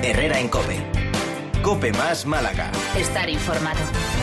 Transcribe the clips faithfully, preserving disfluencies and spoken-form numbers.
Herrera en COPE. COPE más Málaga. Estar informado.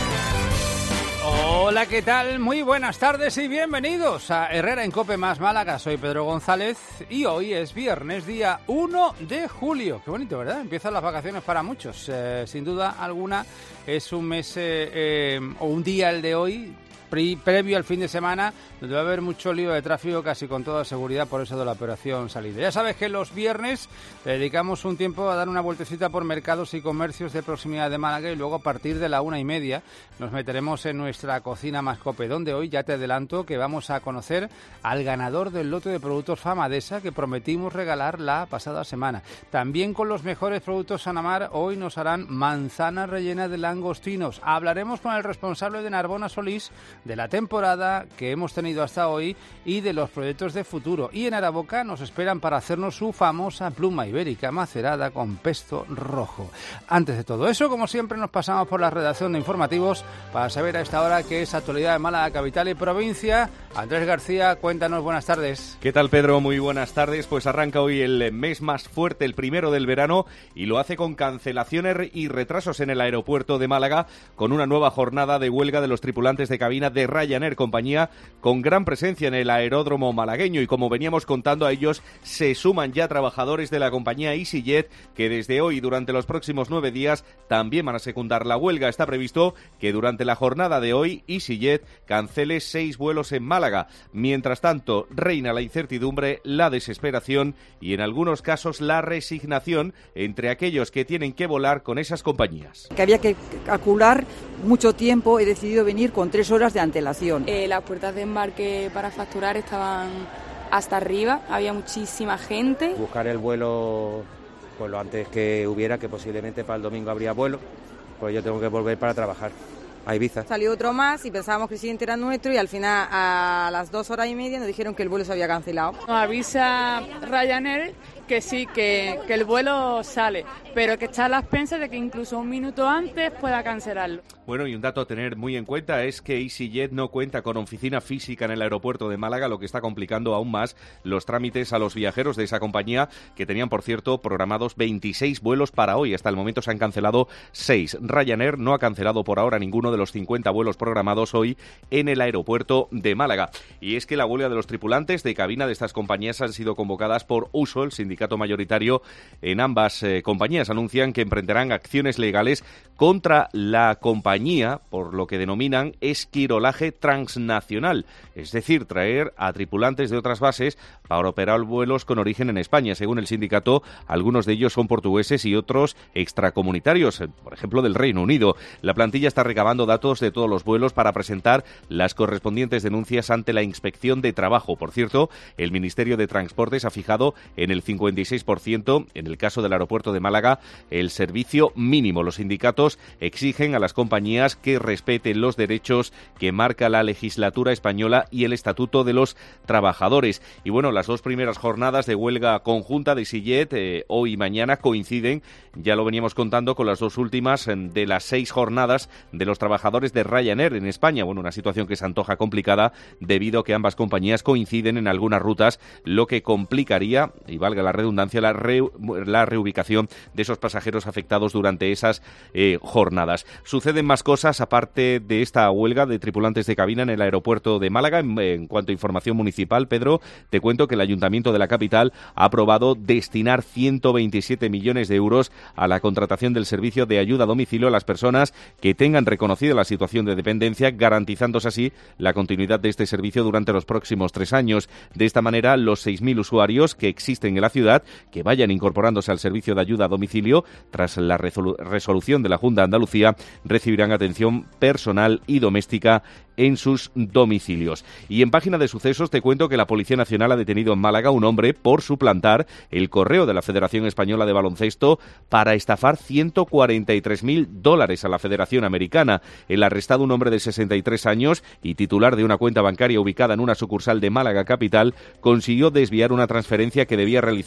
Hola, ¿qué tal? Muy buenas tardes y bienvenidos a Herrera en COPE más Málaga. Soy Pedro González y hoy es viernes, día uno de julio. Qué bonito, ¿verdad? Empiezan las vacaciones para muchos. Eh, sin duda alguna es un mes eh, eh, o un día el de hoy, pre- previo al fin de semana, donde va a haber mucho lío de tráfico, casi con toda seguridad, por eso de la operación salida. Ya sabes que los viernes dedicamos un tiempo a dar una vueltecita por mercados y comercios de proximidad de Málaga y luego a partir de la una y media nos meteremos en nuestra cocina más COPE, donde hoy ya te adelanto que vamos a conocer al ganador del lote de productos Famadesa que prometimos regalar la pasada semana. También con los mejores productos Sanamar hoy nos harán manzanas rellenas de langostinos. Hablaremos con el responsable de Narbona Solís de la temporada que hemos tenido hasta hoy y de los proyectos de futuro. Y en Araboca nos esperan para hacernos su famosa pluma ibérica macerada con pesto rojo. Antes de todo eso, como siempre, nos pasamos por la redacción de informativos para saber a esta hora qué es actualidad de Málaga, capital y provincia. Andrés García, cuéntanos, buenas tardes. ¿Qué tal, Pedro? Muy buenas tardes. Pues arranca hoy el mes más fuerte, el primero del verano, y lo hace con cancelaciones y retrasos en el aeropuerto de Málaga, con una nueva jornada de huelga de los tripulantes de cabina de Ryanair, compañía con gran presencia en el aeródromo malagueño, y como veníamos contando, a ellos se suman ya trabajadores de la compañía EasyJet, que desde hoy y durante los próximos nueve días también van a secundar la huelga. Está previsto que durante la jornada de hoy EasyJet cancele seis vuelos en Málaga. Mientras tanto, reina la incertidumbre, la desesperación y en algunos casos la resignación entre aquellos que tienen que volar con esas compañías. Que había que calcular mucho tiempo, he decidido venir con tres horas de antelación. Eh, las puertas de embarque para facturar estaban hasta arriba, había muchísima gente. Buscar el vuelo pues lo antes que hubiera, que posiblemente para el domingo habría vuelo, pues yo tengo que volver para trabajar a Ibiza. Salió otro más y pensábamos que el siguiente era nuestro y al final a las dos horas y media nos dijeron que el vuelo se había cancelado. Nos avisa Ryanair que sí, que, que el vuelo sale, pero que está a las expensas de que incluso un minuto antes pueda cancelarlo. Bueno, y un dato a tener muy en cuenta es que EasyJet no cuenta con oficina física en el aeropuerto de Málaga, lo que está complicando aún más los trámites a los viajeros de esa compañía, que tenían, por cierto, programados veintiséis vuelos para hoy. Hasta el momento se han cancelado seis. Ryanair no ha cancelado por ahora ninguno de los cincuenta vuelos programados hoy en el aeropuerto de Málaga. Y es que la huelga de los tripulantes de cabina de estas compañías han sido convocadas por U S O, el sindicato mayoritario en ambas eh, compañías. Anuncian que emprenderán acciones legales contra la compañía por lo que denominan esquirolaje transnacional, es decir, traer a tripulantes de otras bases para operar vuelos con origen en España. Según el sindicato, algunos de ellos son portugueses y otros extracomunitarios, por ejemplo del Reino Unido. La plantilla está recabando datos de todos los vuelos para presentar las correspondientes denuncias ante la Inspección de Trabajo. Por cierto, el Ministerio de Transportes ha fijado en el cincuenta y seis por ciento, en el caso del aeropuerto de Málaga, el servicio mínimo. Los sindicatos exigen a las compañías que respeten los derechos que marca la legislatura española y el Estatuto de los Trabajadores. Y bueno, las dos primeras jornadas de huelga conjunta de EasyJet, eh, hoy y mañana, coinciden, ya lo veníamos contando, con las dos últimas eh, de las seis jornadas de los trabajadores de Ryanair en España. Bueno, una situación que se antoja complicada debido a que ambas compañías coinciden en algunas rutas, lo que complicaría, y valga la redundancia, la, re, la reubicación de esos pasajeros afectados durante esas eh, jornadas. Suceden más cosas aparte de esta huelga de tripulantes de cabina en el aeropuerto de Málaga. En, en cuanto a información municipal, Pedro, te cuento que el Ayuntamiento de la capital ha aprobado destinar ciento veintisiete millones de euros a la contratación del servicio de ayuda a domicilio a las personas que tengan reconocida la situación de dependencia, garantizándose así la continuidad de este servicio durante los próximos tres años. De esta manera, los seis mil usuarios que existen en la ciudad que vayan incorporándose al servicio de ayuda a domicilio tras la resolu- resolución de la Junta de Andalucía recibirán atención personal y doméstica en sus domicilios. Y en página de sucesos te cuento que la Policía Nacional ha detenido en Málaga a un hombre por suplantar el correo de la Federación Española de Baloncesto para estafar ciento cuarenta y tres mil dólares a la Federación Americana. El arrestado, un hombre de sesenta y tres años y titular de una cuenta bancaria ubicada en una sucursal de Málaga capital, consiguió desviar una transferencia que debía realizar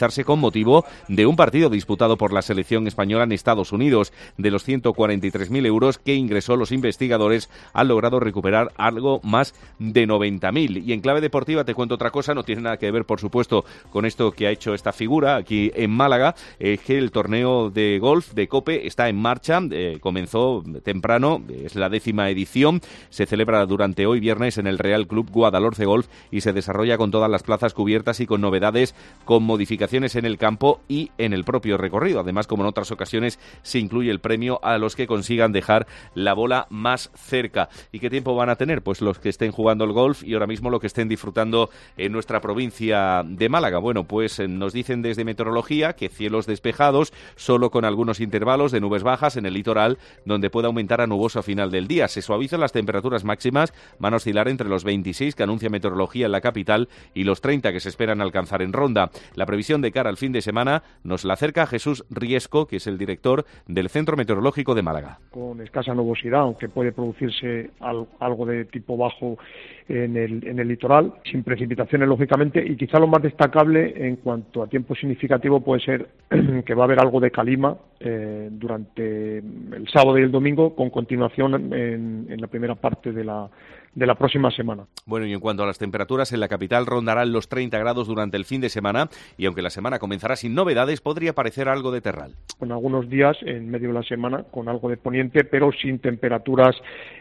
realizarse con motivo de un partido disputado por la selección española en Estados Unidos. De los ciento cuarenta y tres mil euros que ingresó, los investigadores han logrado recuperar algo más de noventa mil. Y en clave deportiva te cuento otra cosa, no tiene nada que ver, por supuesto, con esto que ha hecho esta figura aquí en Málaga, es eh, que el torneo de golf de COPE está en marcha, eh, comenzó temprano, es la décima edición, se celebra durante hoy viernes en el Real Club Guadalhorce Golf y se desarrolla con todas las plazas cubiertas y con novedades, con modificaciones en el campo y en el propio recorrido. Además, como en otras ocasiones, se incluye el premio a los que consigan dejar la bola más cerca. ¿Y qué tiempo van a tener? Pues los que estén jugando el golf y ahora mismo lo que estén disfrutando en nuestra provincia de Málaga. Bueno, pues eh, nos dicen desde meteorología que cielos despejados, solo con algunos intervalos de nubes bajas en el litoral, donde puede aumentar a nuboso a final del día. Se suavizan las temperaturas máximas, van a oscilar entre los veintiséis que anuncia meteorología en la capital y los treinta que se esperan alcanzar en Ronda. La previsión de cara al fin de semana nos la acerca Jesús Riesco, que es el director del Centro Meteorológico de Málaga. Con escasa nubosidad, aunque puede producirse algo de tipo bajo en el, en el litoral, sin precipitaciones lógicamente, y quizá lo más destacable en cuanto a tiempo significativo puede ser que va a haber algo de calima eh, durante el sábado y el domingo, con continuación en, en la primera parte de la de la próxima semana. Bueno, y en cuanto a las temperaturas, en la capital rondarán los treinta grados durante el fin de semana, y aunque la semana comenzará sin novedades, podría parecer algo de terral. Con algunos días en medio de la semana con algo de poniente, pero sin temperaturas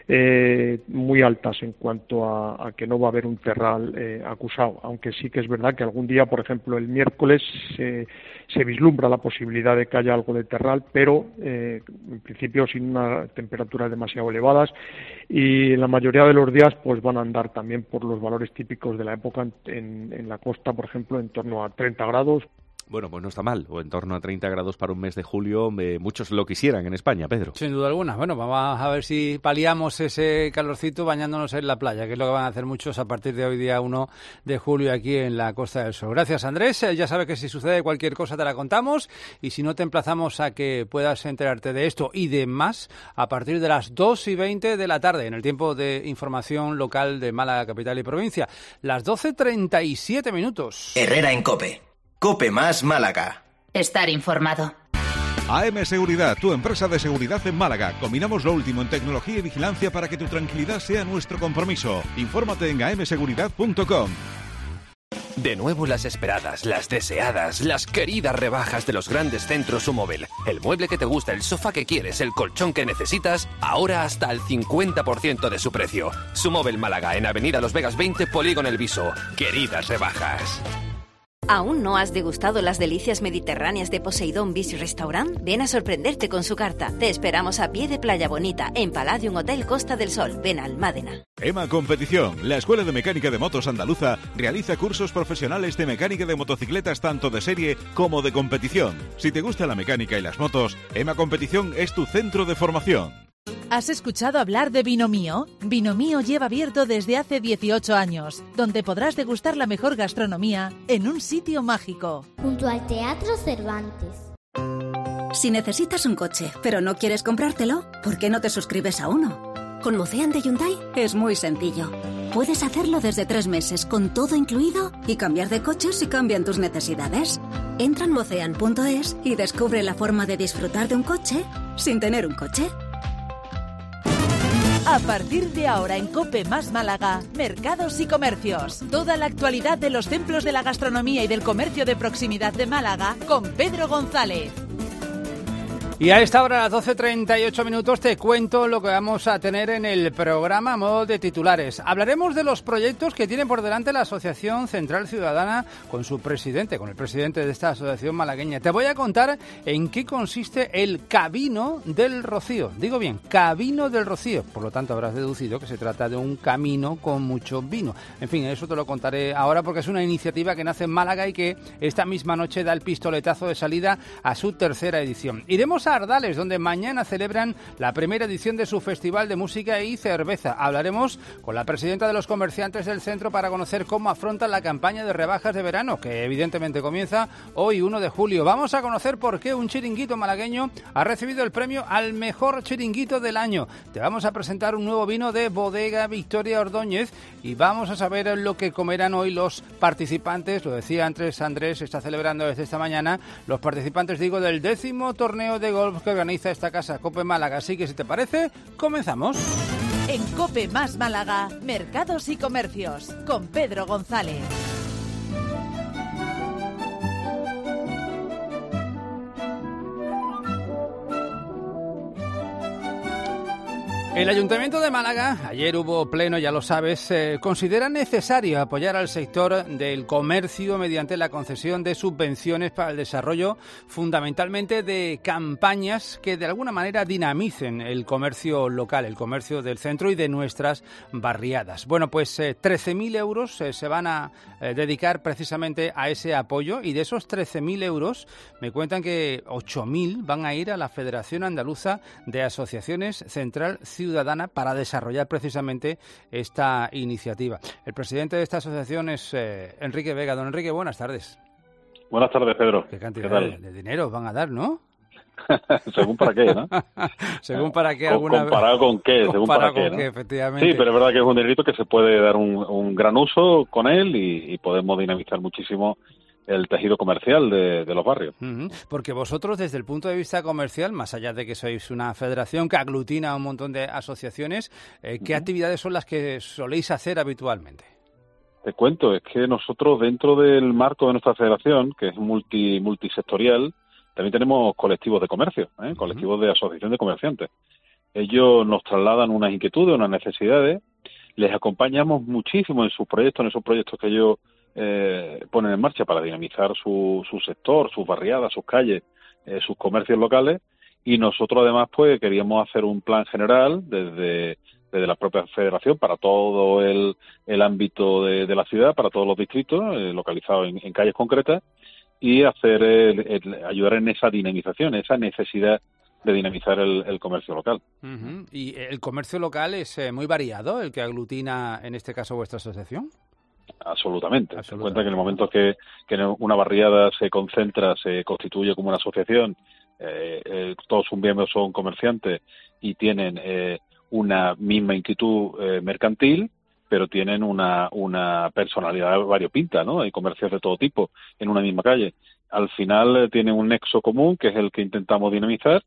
eh, muy altas en cuanto a, a que no va a haber un terral eh, acusado, aunque sí que es verdad que algún día, por ejemplo el miércoles, eh, se vislumbra la posibilidad de que haya algo de terral, pero eh, en principio sin unas temperaturas demasiado elevadas, y en la mayoría de los días pues van a andar también por los valores típicos de la época en, en la costa, por ejemplo, en torno a treinta grados. Bueno, pues no está mal, o en torno a treinta grados para un mes de julio, eh, muchos lo quisieran en España, Pedro. Sin duda alguna. Bueno, vamos a ver si paliamos ese calorcito bañándonos en la playa, que es lo que van a hacer muchos a partir de hoy, día uno de julio, aquí en la Costa del Sol. Gracias, Andrés. Eh, ya sabes que si sucede cualquier cosa te la contamos, y si no, te emplazamos a que puedas enterarte de esto y de más a partir de las dos y veinte de la tarde, en el tiempo de información local de Málaga, capital y provincia. Las doce treinta y siete minutos. Herrera en COPE. COPE más Málaga. Estar informado. A M Seguridad, tu empresa de seguridad en Málaga. Combinamos lo último en tecnología y vigilancia para que tu tranquilidad sea nuestro compromiso. Infórmate en a m seguridad punto com. De nuevo las esperadas, las deseadas, las queridas rebajas de los grandes centros Sumóvel. El mueble que te gusta, el sofá que quieres, el colchón que necesitas, ahora hasta el cincuenta por ciento de su precio. Sumóvel Málaga, en Avenida Los Vegas veinte, Polígono El Viso. Queridas rebajas. ¿Aún no has degustado las delicias mediterráneas de Poseidón Beach Restaurant? Ven a sorprenderte con su carta. Te esperamos a pie de Playa Bonita, en Palladium Hotel Costa del Sol, Benalmádena. EMA Competición, la Escuela de Mecánica de Motos Andaluza, realiza cursos profesionales de mecánica de motocicletas tanto de serie como de competición. Si te gusta la mecánica y las motos, EMA Competición es tu centro de formación. ¿Has escuchado hablar de Vino Mío? Vino Mío lleva abierto desde hace dieciocho años, donde podrás degustar la mejor gastronomía en un sitio mágico. Junto al Teatro Cervantes. Si necesitas un coche, pero no quieres comprártelo, ¿por qué no te suscribes a uno? Con Mocean de Hyundai es muy sencillo. Puedes hacerlo desde tres meses, con todo incluido, y cambiar de coche si cambian tus necesidades. Entra en mocean punto es y descubre la forma de disfrutar de un coche sin tener un coche. A partir de ahora en COPE más Málaga, Mercados y Comercios. Toda la actualidad de los templos de la gastronomía y del comercio de proximidad de Málaga con Pedro González. Y a esta hora, a las doce treinta y ocho minutos, te cuento lo que vamos a tener en el programa a modo de titulares. Hablaremos de los proyectos que tiene por delante la Asociación Central Ciudadana con su presidente, con el presidente de esta asociación malagueña. Te voy a contar en qué consiste el Camino del Rocío. Digo bien, Camino del Rocío. Por lo tanto, habrás deducido que se trata de un camino con mucho vino. En fin, eso te lo contaré ahora porque es una iniciativa que nace en Málaga y que esta misma noche da el pistoletazo de salida a su tercera edición. Iremos a Ardales, donde mañana celebran la primera edición de su Festival de Música y Cerveza. Hablaremos con la presidenta de los comerciantes del centro para conocer cómo afrontan la campaña de rebajas de verano, que evidentemente comienza hoy, uno de julio. Vamos a conocer por qué un chiringuito malagueño ha recibido el premio al mejor chiringuito del año. Te vamos a presentar un nuevo vino de Bodega Victoria Ordóñez y vamos a saber lo que comerán hoy los participantes. Lo decía antes Andrés, está celebrando desde esta mañana los participantes, digo, del décimo torneo de golf que organiza esta casa, COPE Málaga. Así que si te parece, comenzamos. En COPE más Málaga, Mercados y Comercios, con Pedro González. El Ayuntamiento de Málaga, ayer hubo pleno, ya lo sabes, eh, considera necesario apoyar al sector del comercio mediante la concesión de subvenciones para el desarrollo fundamentalmente de campañas que de alguna manera dinamicen el comercio local, el comercio del centro y de nuestras barriadas. Bueno, pues eh, trece mil euros eh, se van a eh, dedicar precisamente a ese apoyo y de esos trece mil euros me cuentan que ocho mil van a ir a la Federación Andaluza de Asociaciones Central Ciudadana para desarrollar precisamente esta iniciativa. El presidente de esta asociación es eh, Enrique Vega. Don Enrique, buenas tardes. Buenas tardes, Pedro. ¿Qué cantidad ¿Qué de, de dinero van a dar, no? Según para qué, ¿no? Según para qué. Alguna ¿Comparado con qué? Según para qué, ¿no? Qué, efectivamente. Sí, pero es verdad que es un dinerito que se puede dar un, un gran uso con él y, y podemos dinamizar muchísimo el tejido comercial de, de los barrios. Uh-huh. Porque vosotros, desde el punto de vista comercial, más allá de que sois una federación que aglutina a un montón de asociaciones, eh, ¿qué uh-huh. actividades son las que soléis hacer habitualmente? Te cuento, es que nosotros dentro del marco de nuestra federación, que es multi multisectorial, también tenemos colectivos de comercio, ¿eh? uh-huh. colectivos de asociación de comerciantes. Ellos nos trasladan unas inquietudes, unas necesidades, les acompañamos muchísimo en sus proyectos, en esos proyectos que ellos Eh, ponen en marcha para dinamizar su, su sector, sus barriadas, sus calles, eh, sus comercios locales, y nosotros además pues queríamos hacer un plan general desde, desde la propia federación para todo el, el ámbito de, de la ciudad, para todos los distritos, eh, localizados en, en calles concretas, y hacer el, el, ayudar en esa dinamización, esa necesidad de dinamizar el, el comercio local. Uh-huh. ¿Y el comercio local es eh, muy variado, el que aglutina en este caso vuestra asociación? Absolutamente. Absolutamente. Te cuenta que en el momento que, que una barriada se concentra, se constituye como una asociación, eh, eh, todos sus miembros son comerciantes y tienen eh, una misma inquietud eh, mercantil, pero tienen una, una personalidad variopinta, ¿no? Hay comercios de todo tipo en una misma calle. Al final eh, tienen un nexo común, que es el que intentamos dinamizar,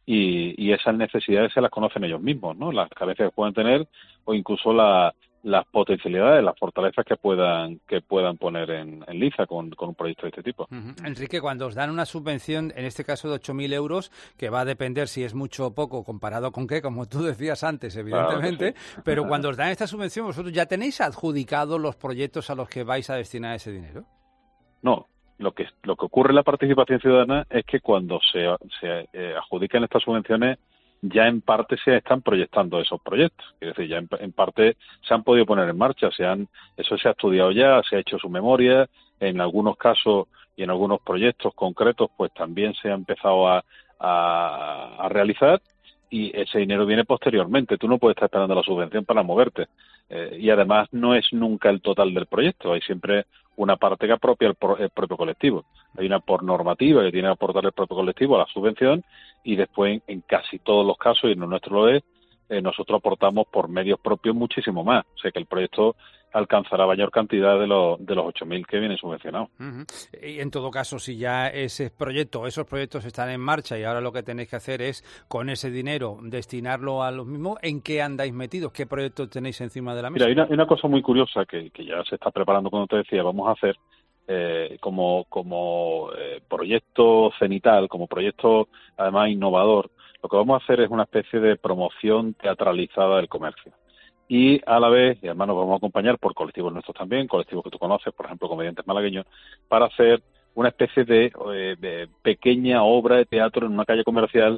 y, y esas necesidades se las conocen ellos mismos, ¿no? Las carencias que pueden tener o incluso la las potencialidades, las fortalezas que puedan que puedan poner en, en liza con, con un proyecto de este tipo. Uh-huh. Enrique, cuando os dan una subvención, en este caso de ocho mil euros, que va a depender si es mucho o poco comparado con qué, como tú decías antes, evidentemente, claro, sí. Pero cuando os dan esta subvención, ¿vosotros ya tenéis adjudicados los proyectos a los que vais a destinar ese dinero? No, lo que lo que ocurre en la participación ciudadana es que cuando se, se eh, adjudican estas subvenciones, ya en parte se están proyectando esos proyectos. Es decir, ya en, en parte se han podido poner en marcha, se han, eso se ha estudiado ya, se ha hecho su memoria, en algunos casos y en algunos proyectos concretos pues también se ha empezado a, a, a realizar y ese dinero viene posteriormente. Tú no puedes estar esperando la subvención para moverte. Eh, y además no es nunca el total del proyecto, hay siempre una parte que apropia el, pro, el propio colectivo. Hay una por normativa que tiene que aportar el propio colectivo a la subvención y después en, en casi todos los casos, y en nuestro lo es, eh, nosotros aportamos por medios propios muchísimo más. O sea que el proyecto alcanzará mayor cantidad de los de los ocho mil que vienen subvencionados. Uh-huh. Y en todo caso, si ya ese proyecto, esos proyectos están en marcha y ahora lo que tenéis que hacer es con ese dinero destinarlo a los mismos, ¿en qué andáis metidos? ¿Qué proyectos tenéis encima de la mesa? Mira, hay una, hay una cosa muy curiosa que, que ya se está preparando, como te decía, vamos a hacer eh, como, como eh, proyecto cenital, como proyecto además innovador. Lo que vamos a hacer es una especie de promoción teatralizada del comercio. Y a la vez, y además nos vamos a acompañar por colectivos nuestros también, colectivos que tú conoces, por ejemplo, comediantes malagueños, para hacer una especie de, eh, de pequeña obra de teatro en una calle comercial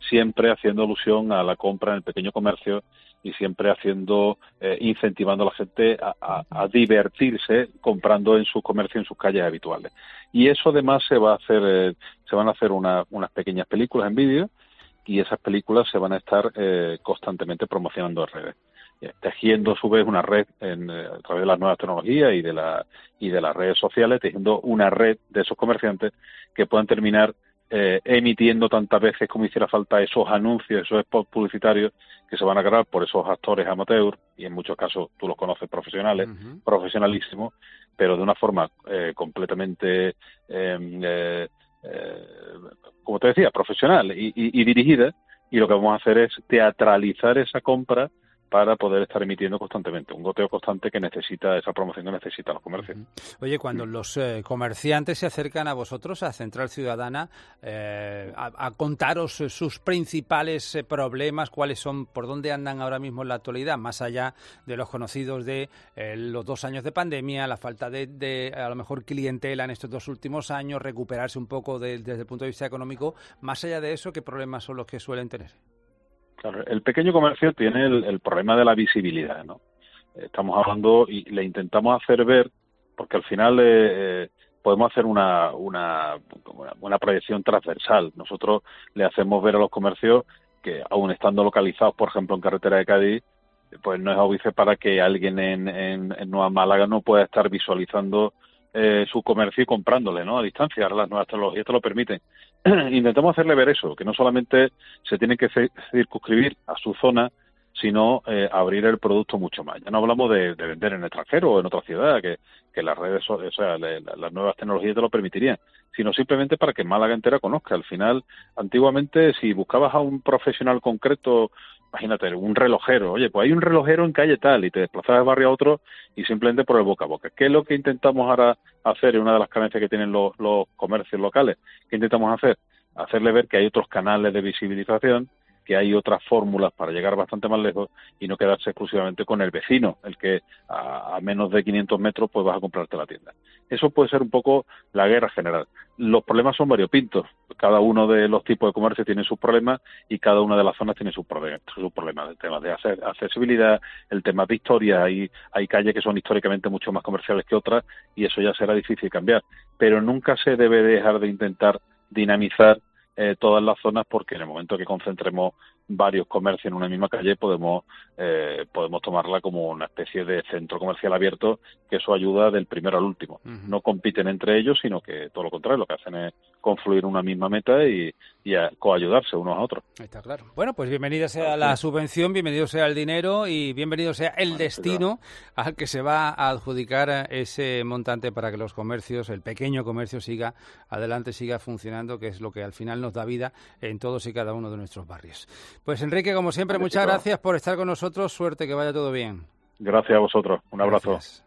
siempre haciendo alusión a la compra en el pequeño comercio y siempre haciendo, eh, incentivando a la gente a, a, a divertirse comprando en su comercio, en sus calles habituales. Y eso además se va a hacer, eh, se van a hacer una, unas pequeñas películas en vídeo, y esas películas se van a estar eh, constantemente promocionando en redes, eh, tejiendo a su vez una red en, eh, a través de las nuevas tecnologías y de la y de las redes sociales, tejiendo una red de esos comerciantes que puedan terminar Eh, emitiendo tantas veces como hiciera falta esos anuncios, esos spots publicitarios que se van a grabar por esos actores amateur, y en muchos casos tú los conoces profesionales, uh-huh. profesionalísimos, pero de una forma eh, completamente, eh, eh, eh, como te decía, profesional y, y, y dirigida, y lo que vamos a hacer es teatralizar esa compra para poder estar emitiendo constantemente, un goteo constante que necesita, esa promoción que necesitan los comercios. Oye, cuando los eh, comerciantes se acercan a vosotros, a Central Ciudadana, eh, a, a contaros sus principales eh, problemas, cuáles son, por dónde andan ahora mismo en la actualidad, más allá de los conocidos de eh, los dos años de pandemia, la falta de, de, a lo mejor, clientela en estos dos últimos años, recuperarse un poco de, desde el punto de vista económico, más allá de eso, ¿qué problemas son los que suelen tener? Claro, el pequeño comercio tiene el, el problema de la visibilidad, ¿no? Estamos hablando y le intentamos hacer ver, porque al final eh, podemos hacer una, una, una proyección transversal. Nosotros le hacemos ver a los comercios que, aun estando localizados, por ejemplo, en carretera de Cádiz, pues no es óbice para que alguien en, en, en Nueva Málaga no pueda estar visualizando eh, su comercio y comprándole, ¿no? A distancia. Ahora las nuevas tecnologías te lo permiten. Intentamos hacerle ver eso, que no solamente se tiene que circunscribir a su zona, sino eh, abrir el producto mucho más. Ya no hablamos de, de vender en el extranjero o en otra ciudad, que, que las redes, o sea, le, las nuevas tecnologías te lo permitirían, sino simplemente para que Málaga entera conozca. Al final, antiguamente, si buscabas a un profesional concreto, imagínate, un relojero, oye, pues hay un relojero en calle tal, y te desplazabas de barrio a otro y simplemente por el boca a boca. ¿Qué es lo que intentamos ahora hacer? Es una de las carencias que tienen los, los comercios locales. ¿Qué intentamos hacer? Hacerle ver que hay otros canales de visibilización, que hay otras fórmulas para llegar bastante más lejos y no quedarse exclusivamente con el vecino, el que a, a menos de quinientos metros pues vas a comprarte la tienda. Eso puede ser un poco la guerra general. Los problemas son variopintos. Cada uno de los tipos de comercio tiene sus problemas y cada una de las zonas tiene sus problemas. Sus problemas. El tema de accesibilidad, el tema de historia. Hay, hay calles que son históricamente mucho más comerciales que otras y eso ya será difícil cambiar. Pero nunca se debe dejar de intentar dinamizar Eh, todas las zonas, porque en el momento que concentremos varios comercios en una misma calle podemos eh, podemos tomarla como una especie de centro comercial abierto, que eso ayuda del primero al último. Uh-huh. No compiten entre ellos, sino que todo lo contrario, lo que hacen es confluir en una misma meta y, y a coayudarse unos a otros. Está claro. Bueno, pues bienvenida sea la subvención, bienvenido sea el dinero y bienvenido sea el bueno, destino al que se va a adjudicar ese montante para que los comercios, el pequeño comercio siga adelante, siga funcionando, que es lo que al final nos da vida en todos y cada uno de nuestros barrios. Pues Enrique, como siempre, vale, muchas gracias por estar con nosotros. Suerte, que vaya todo bien. Gracias a vosotros. Un abrazo. Gracias.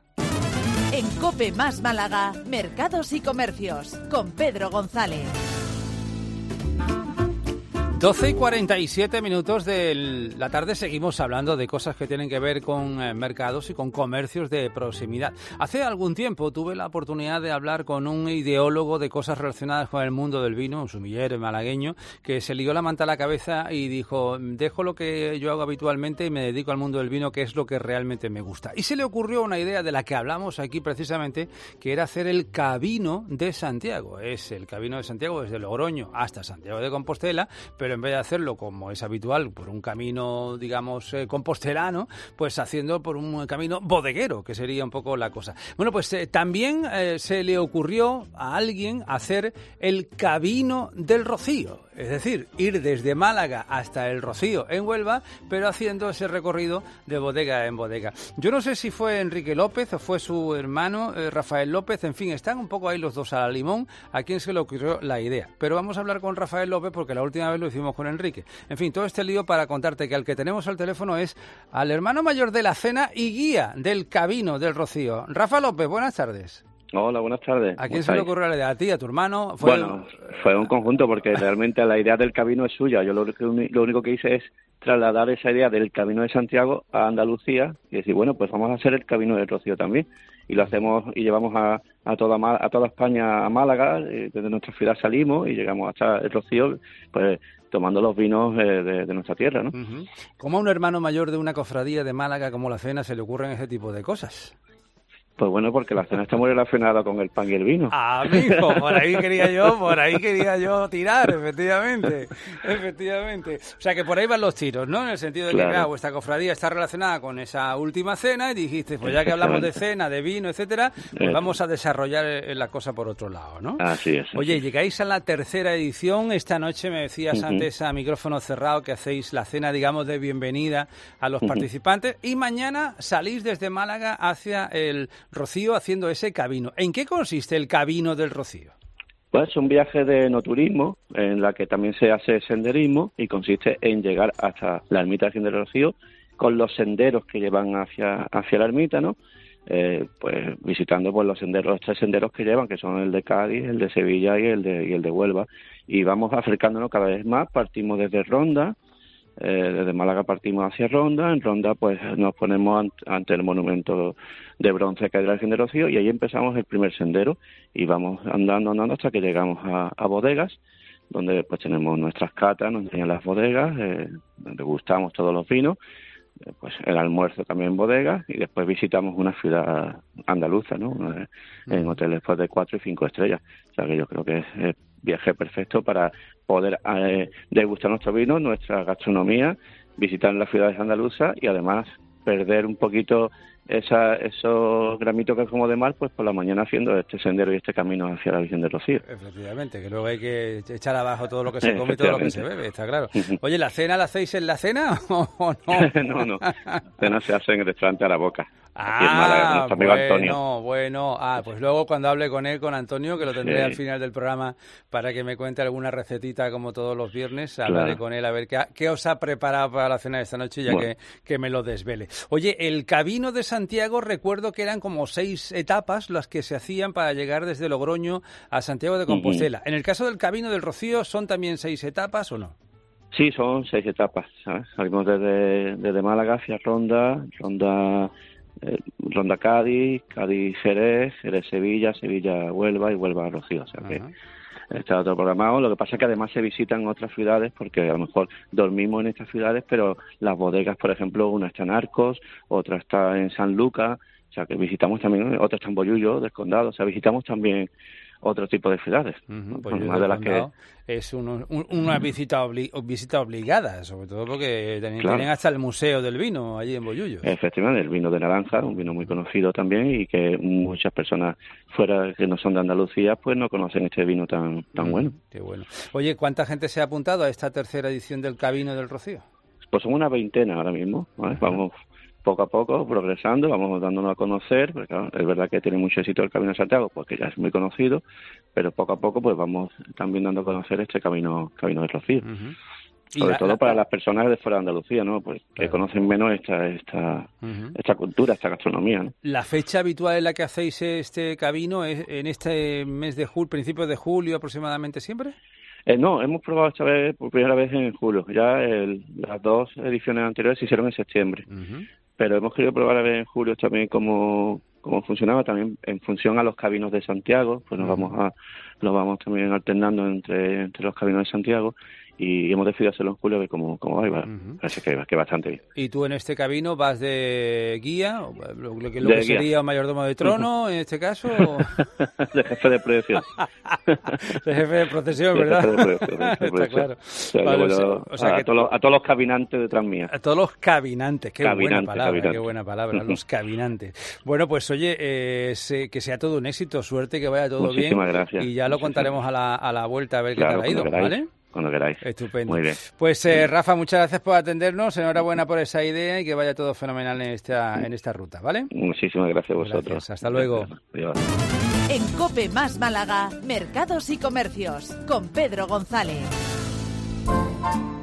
En COPE más Málaga, Mercados y Comercios, con Pedro González. doce y cuarenta y siete minutos de la tarde, seguimos hablando de cosas que tienen que ver con eh, mercados y con comercios de proximidad. Hace algún tiempo tuve la oportunidad de hablar con un ideólogo de cosas relacionadas con el mundo del vino, un sumiller malagueño, que se lió la manta a la cabeza y dijo, dejo lo que yo hago habitualmente y me dedico al mundo del vino, que es lo que realmente me gusta. Y se le ocurrió una idea de la que hablamos aquí precisamente, que era hacer el Camino de Santiago. Es el Camino de Santiago desde Logroño hasta Santiago de Compostela, pero en vez de hacerlo como es habitual por un camino, digamos, eh, compostelano, pues haciendo por un camino bodeguero, que sería un poco la cosa. Bueno, pues eh, también eh, se le ocurrió a alguien hacer el Camino del Rocío, es decir, ir desde Málaga hasta el Rocío en Huelva, pero haciendo ese recorrido de bodega en bodega. Yo no sé si fue Enrique López o fue su hermano eh, Rafael López, en fin, están un poco ahí los dos a la limón, a quien se le ocurrió la idea. Pero vamos a hablar con Rafael López porque la última vez lo hicimos con Enrique. En fin, todo este lío para contarte que al que tenemos al teléfono es al hermano mayor de la cena y guía del Camino del Rocío. Rafa López, buenas tardes. Hola, buenas tardes. ¿A quién se le ocurrió la idea? ¿A ti, a tu hermano? ¿Fue bueno, el... fue un conjunto porque realmente la idea del camino es suya. Yo lo, lo único que hice es trasladar esa idea del Camino de Santiago a Andalucía y decir, bueno, pues vamos a hacer el Camino del Rocío también. y lo hacemos y llevamos a, a toda a toda España a Málaga, eh, desde nuestra ciudad salimos y llegamos hasta el Rocío, pues tomando los vinos eh, de, de nuestra tierra, ¿no? Uh-huh. ¿Cómo a un hermano mayor de una cofradía de Málaga como la cena se le ocurren ese tipo de cosas? Pues bueno, porque la cena está muy relacionada con el pan y el vino. Ah, amigo, por ahí quería yo, por ahí quería yo tirar, efectivamente, efectivamente. O sea, que por ahí van los tiros, ¿no? En el sentido de claro. que, ah, vuestra cofradía está relacionada con esa última cena y dijiste, pues ya que hablamos de cena, de vino, etcétera, pues eh. vamos a desarrollar la cosa por otro lado, ¿no? Así es. Oye, así. llegáis a la tercera edición. Esta noche me decías uh-huh. antes a micrófono cerrado que hacéis la cena, digamos, de bienvenida a los uh-huh. participantes y mañana salís desde Málaga hacia el Rocío haciendo ese camino. ¿En qué consiste el Camino del Rocío? Pues es un viaje de enoturismo en la que también se hace senderismo y consiste en llegar hasta la ermita de del Rocío con los senderos que llevan hacia hacia la ermita, ¿no? Eh, pues visitando pues los senderos, los tres senderos que llevan, que son el de Cádiz, el de Sevilla y el de y el de Huelva, y vamos acercándonos cada vez más. Partimos desde Ronda. Eh, desde Málaga partimos hacia Ronda. En Ronda pues nos ponemos ante, ante el monumento de bronce que hay de la Virgen del Rocío y ahí empezamos el primer sendero y vamos andando, andando hasta que llegamos a, a bodegas, donde pues tenemos nuestras catas, nos enseñan las bodegas, eh, degustamos todos los vinos, eh, pues el almuerzo también en bodegas y después visitamos una ciudad andaluza, ¿no? Eh, en hoteles pues, de cuatro y cinco estrellas. O sea que yo creo que es el viaje perfecto para poder eh, degustar nuestro vino, nuestra gastronomía, visitar las ciudades andaluzas y además perder un poquito esa, esos gramitos que como de mar, pues por la mañana haciendo este sendero y este camino hacia la Virgen del Rocío. Efectivamente, que luego hay que echar abajo todo lo que se come y todo lo que se bebe, está claro. Oye, ¿la cena la hacéis en la cena o no? no, no, la cena se hace en el restaurante A la Boca. Ah, bueno, Antonio. bueno. Ah, pues luego cuando hable con él, con Antonio, que lo tendré sí. al final del programa para que me cuente alguna recetita como todos los viernes, hablaré claro. con él a ver qué, qué os ha preparado para la cena de esta noche, ya bueno. que, que me lo desvele. Oye, el Camino de Santiago, recuerdo que eran como seis etapas las que se hacían para llegar desde Logroño a Santiago de Compostela. Uh-huh. En el caso del Camino del Rocío, ¿son también seis etapas o no? Sí, son seis etapas, ¿sabes? Salimos desde, desde Málaga hacia Ronda, Ronda... Eh, Ronda Cádiz, Cádiz Jerez, Jerez Sevilla, Sevilla Huelva y Huelva Rocío, o sea que uh-huh. está todo programado. Lo que pasa es que además se visitan otras ciudades porque a lo mejor dormimos en estas ciudades, pero las bodegas, por ejemplo, una está en Arcos, otra está en San Lucas, o sea que visitamos también, otra está en Bollullo, del Condado, o sea, visitamos también otro tipo de ciudades. Uh-huh, pues una de las que es un, un, una visita obli, visita obligada, sobre todo porque tienen, claro. tienen hasta el Museo del Vino allí en Bollullo. Efectivamente, el vino de naranja, un vino muy conocido también y que muchas personas fuera que no son de Andalucía pues no conocen este vino tan tan uh-huh, bueno. Qué bueno. Oye, ¿cuánta gente se ha apuntado a esta tercera edición del Camino del Rocío? Pues son una veintena ahora mismo, ¿vale? Uh-huh. Vamos poco a poco, progresando, vamos dándonos a conocer, porque claro, es verdad que tiene mucho éxito el Camino de Santiago, porque ya es muy conocido, pero poco a poco pues vamos también dando a conocer este camino camino del Rocío. Uh-huh. Sobre la, todo la, para las personas de fuera de Andalucía, ¿no? Pues claro. que conocen menos esta esta uh-huh. esta cultura, esta gastronomía, ¿no? ¿La fecha habitual en la que hacéis este camino es en este mes de julio, principios de julio aproximadamente siempre? Eh, no, hemos probado esta vez por primera vez en julio. Ya el, las dos ediciones anteriores se hicieron en septiembre. Uh-huh. Pero hemos querido probar a ver en julio también cómo, cómo funcionaba, también en función a los caminos de Santiago, pues nos uh-huh. vamos a nos vamos también alternando entre, entre los caminos de Santiago y hemos decidido hacerlo en julio a ver cómo, cómo va y va. Uh-huh. Parece que, que bastante bien. ¿Y tú en este camino vas de guía, lo, lo que, lo que sería mayordomo de trono uh-huh. en este caso? O... de jefe de procesión. de jefe de procesión, ¿verdad? De jefe de procesión, de jefe de Está claro. O sea, vale, yo, o sea, a, que... todos los, a todos los caminantes detrás mía. A todos los caminantes, qué cabinante, buena palabra, cabinante. qué buena palabra, los caminantes. Bueno, pues oye, eh, sé, que sea todo un éxito, suerte, que vaya todo Muchísimas bien. Muchísimas gracias. Y ya lo contaremos a la, a la vuelta a ver claro, qué tal ha ido, ¿vale? Cuando queráis. Estupendo. Muy bien. Pues eh, Rafa, muchas gracias por atendernos, enhorabuena por esa idea y que vaya todo fenomenal en esta en esta ruta, ¿vale? Muchísimas gracias a vosotros. Gracias. Hasta luego. Adiós. En COPE más Málaga, Mercados y Comercios, con Pedro González.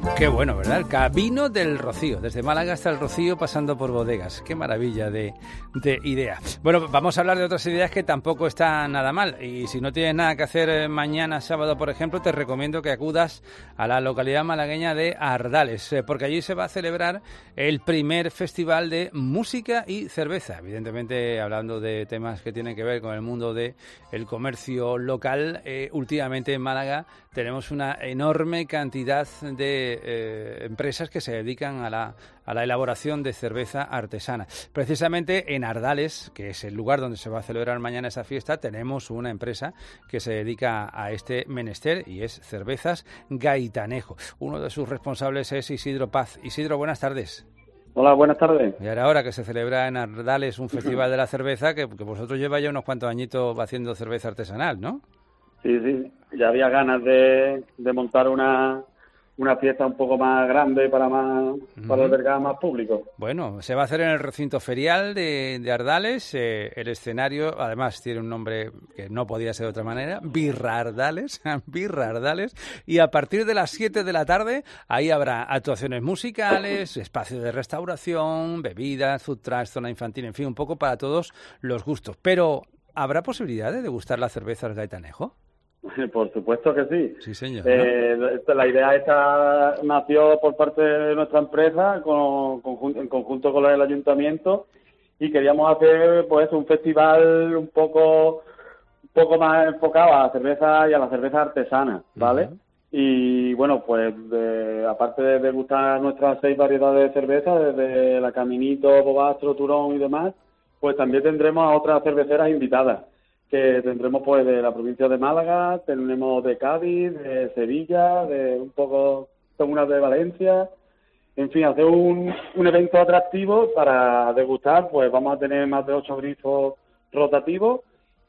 Qué bueno, ¿verdad? El Camino del Rocío, desde Málaga hasta el Rocío, pasando por bodegas. Qué maravilla de, de idea. Bueno, vamos a hablar de otras ideas que tampoco están nada mal. Y si no tienes nada que hacer mañana, sábado, por ejemplo, te recomiendo que acudas a la localidad malagueña de Ardales, porque allí se va a celebrar el primer festival de música y cerveza. Evidentemente, hablando de temas que tienen que ver con el mundo del comercio local, eh, últimamente en Málaga tenemos una enorme cantidad de eh, empresas que se dedican a la, a la elaboración de cerveza artesana. Precisamente en Ardales, que es el lugar donde se va a celebrar mañana esa fiesta, tenemos una empresa que se dedica a este menester y es Cervezas Gaitanejo. Uno de sus responsables es Isidro Paz. Isidro, buenas tardes. Hola, buenas tardes. Y ahora, ahora que se celebra en Ardales un festival de la cerveza, que, que vosotros lleváis ya unos cuantos añitos haciendo cerveza artesanal, ¿no? Sí, sí, ya había ganas de, de montar una, una fiesta un poco más grande para más uh-huh. para albergar más público. Bueno, se va a hacer en el recinto ferial de, de Ardales. Eh, el escenario, además, tiene un nombre que no podía ser de otra manera, Birra Ardales, Birra Ardales. Y a partir de las siete de la tarde, ahí habrá actuaciones musicales, espacio de restauración, bebidas, food truck, zona infantil, en fin, un poco para todos los gustos. Pero, ¿habrá posibilidad de degustar las cervezas Gaitanejo? Por supuesto que sí. Sí, señor. Eh, ¿no? La idea esta nació por parte de nuestra empresa con, con, en conjunto con el ayuntamiento y queríamos hacer pues un festival un poco un poco más enfocado a la cerveza y a la cerveza artesana, ¿vale? Uh-huh. Y bueno, pues de, aparte de degustar nuestras seis variedades de cerveza, desde la Caminito, Bobastro, Turón y demás, pues también tendremos a otras cerveceras invitadas, que tendremos pues de la provincia de Málaga, tenemos de Cádiz, de Sevilla, de un poco, son unas de Valencia, en fin, hacer un, un evento atractivo para degustar, pues vamos a tener más de ocho grifos rotativos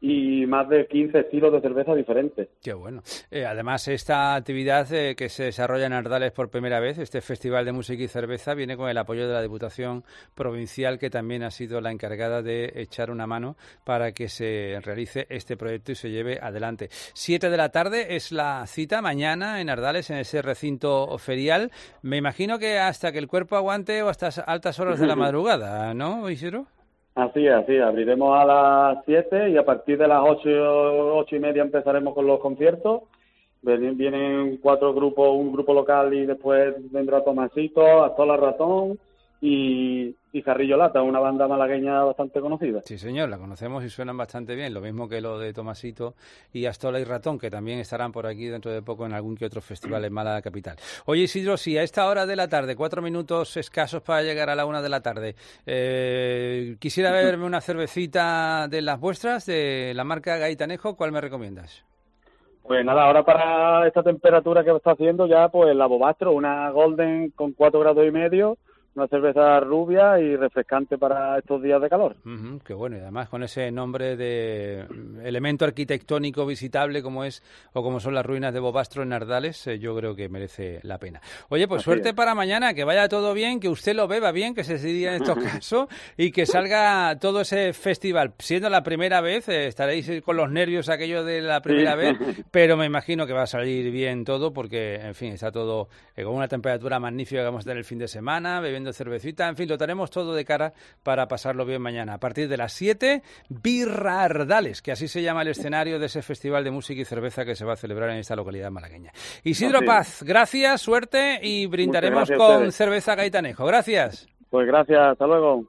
y más de quince estilos de cerveza diferentes. Qué bueno. Eh, además, esta actividad eh, que se desarrolla en Ardales por primera vez, este Festival de Música y Cerveza, viene con el apoyo de la Diputación Provincial, que también ha sido la encargada de echar una mano para que se realice este proyecto y se lleve adelante. Siete de la tarde es la cita mañana en Ardales, en ese recinto ferial. Me imagino que hasta que el cuerpo aguante o hasta altas horas de la madrugada, ¿no, Isidro? Así es, así es. Abriremos a las siete y a partir de las ocho, ocho y media empezaremos con los conciertos. Vienen, vienen cuatro grupos, un grupo local y después vendrá Tomasito, Astola Ratón y, y Jarrillo Lata, una banda malagueña bastante conocida. Sí, señor, la conocemos y suenan bastante bien, lo mismo que lo de Tomasito y Astola y Ratón, que también estarán por aquí dentro de poco en algún que otro festival en Málaga capital. Oye, Isidro, si a esta hora de la tarde, cuatro minutos escasos para llegar a la una de la tarde, eh, quisiera beberme una cervecita de las vuestras, de la marca Gaitanejo, ¿cuál me recomiendas? Pues nada, ahora para esta temperatura que está haciendo ya, pues la Bobastro, una Golden con cuatro grados y medio, una cerveza rubia y refrescante para estos días de calor. Uh-huh, qué bueno, y además con ese nombre de elemento arquitectónico visitable como es o como son las ruinas de Bobastro en Ardales, eh, yo creo que merece la pena. Oye, pues Así suerte es. Para mañana, que vaya todo bien, que usted lo beba bien, que se diría en estos casos, y que salga todo ese festival. Siendo la primera vez, eh, estaréis con los nervios aquello de la primera sí. vez, pero me imagino que va a salir bien todo, porque, en fin, está todo eh, con una temperatura magnífica que vamos a tener el fin de semana, bebiendo cervecita, en fin, lo tenemos todo de cara para pasarlo bien mañana. A partir de las siete, Birra Ardales, que así se llama el escenario de ese festival de música y cerveza que se va a celebrar en esta localidad malagueña. Isidro Paz, gracias, suerte y brindaremos con cerveza Gaitanejo. Gracias. Pues gracias, hasta luego.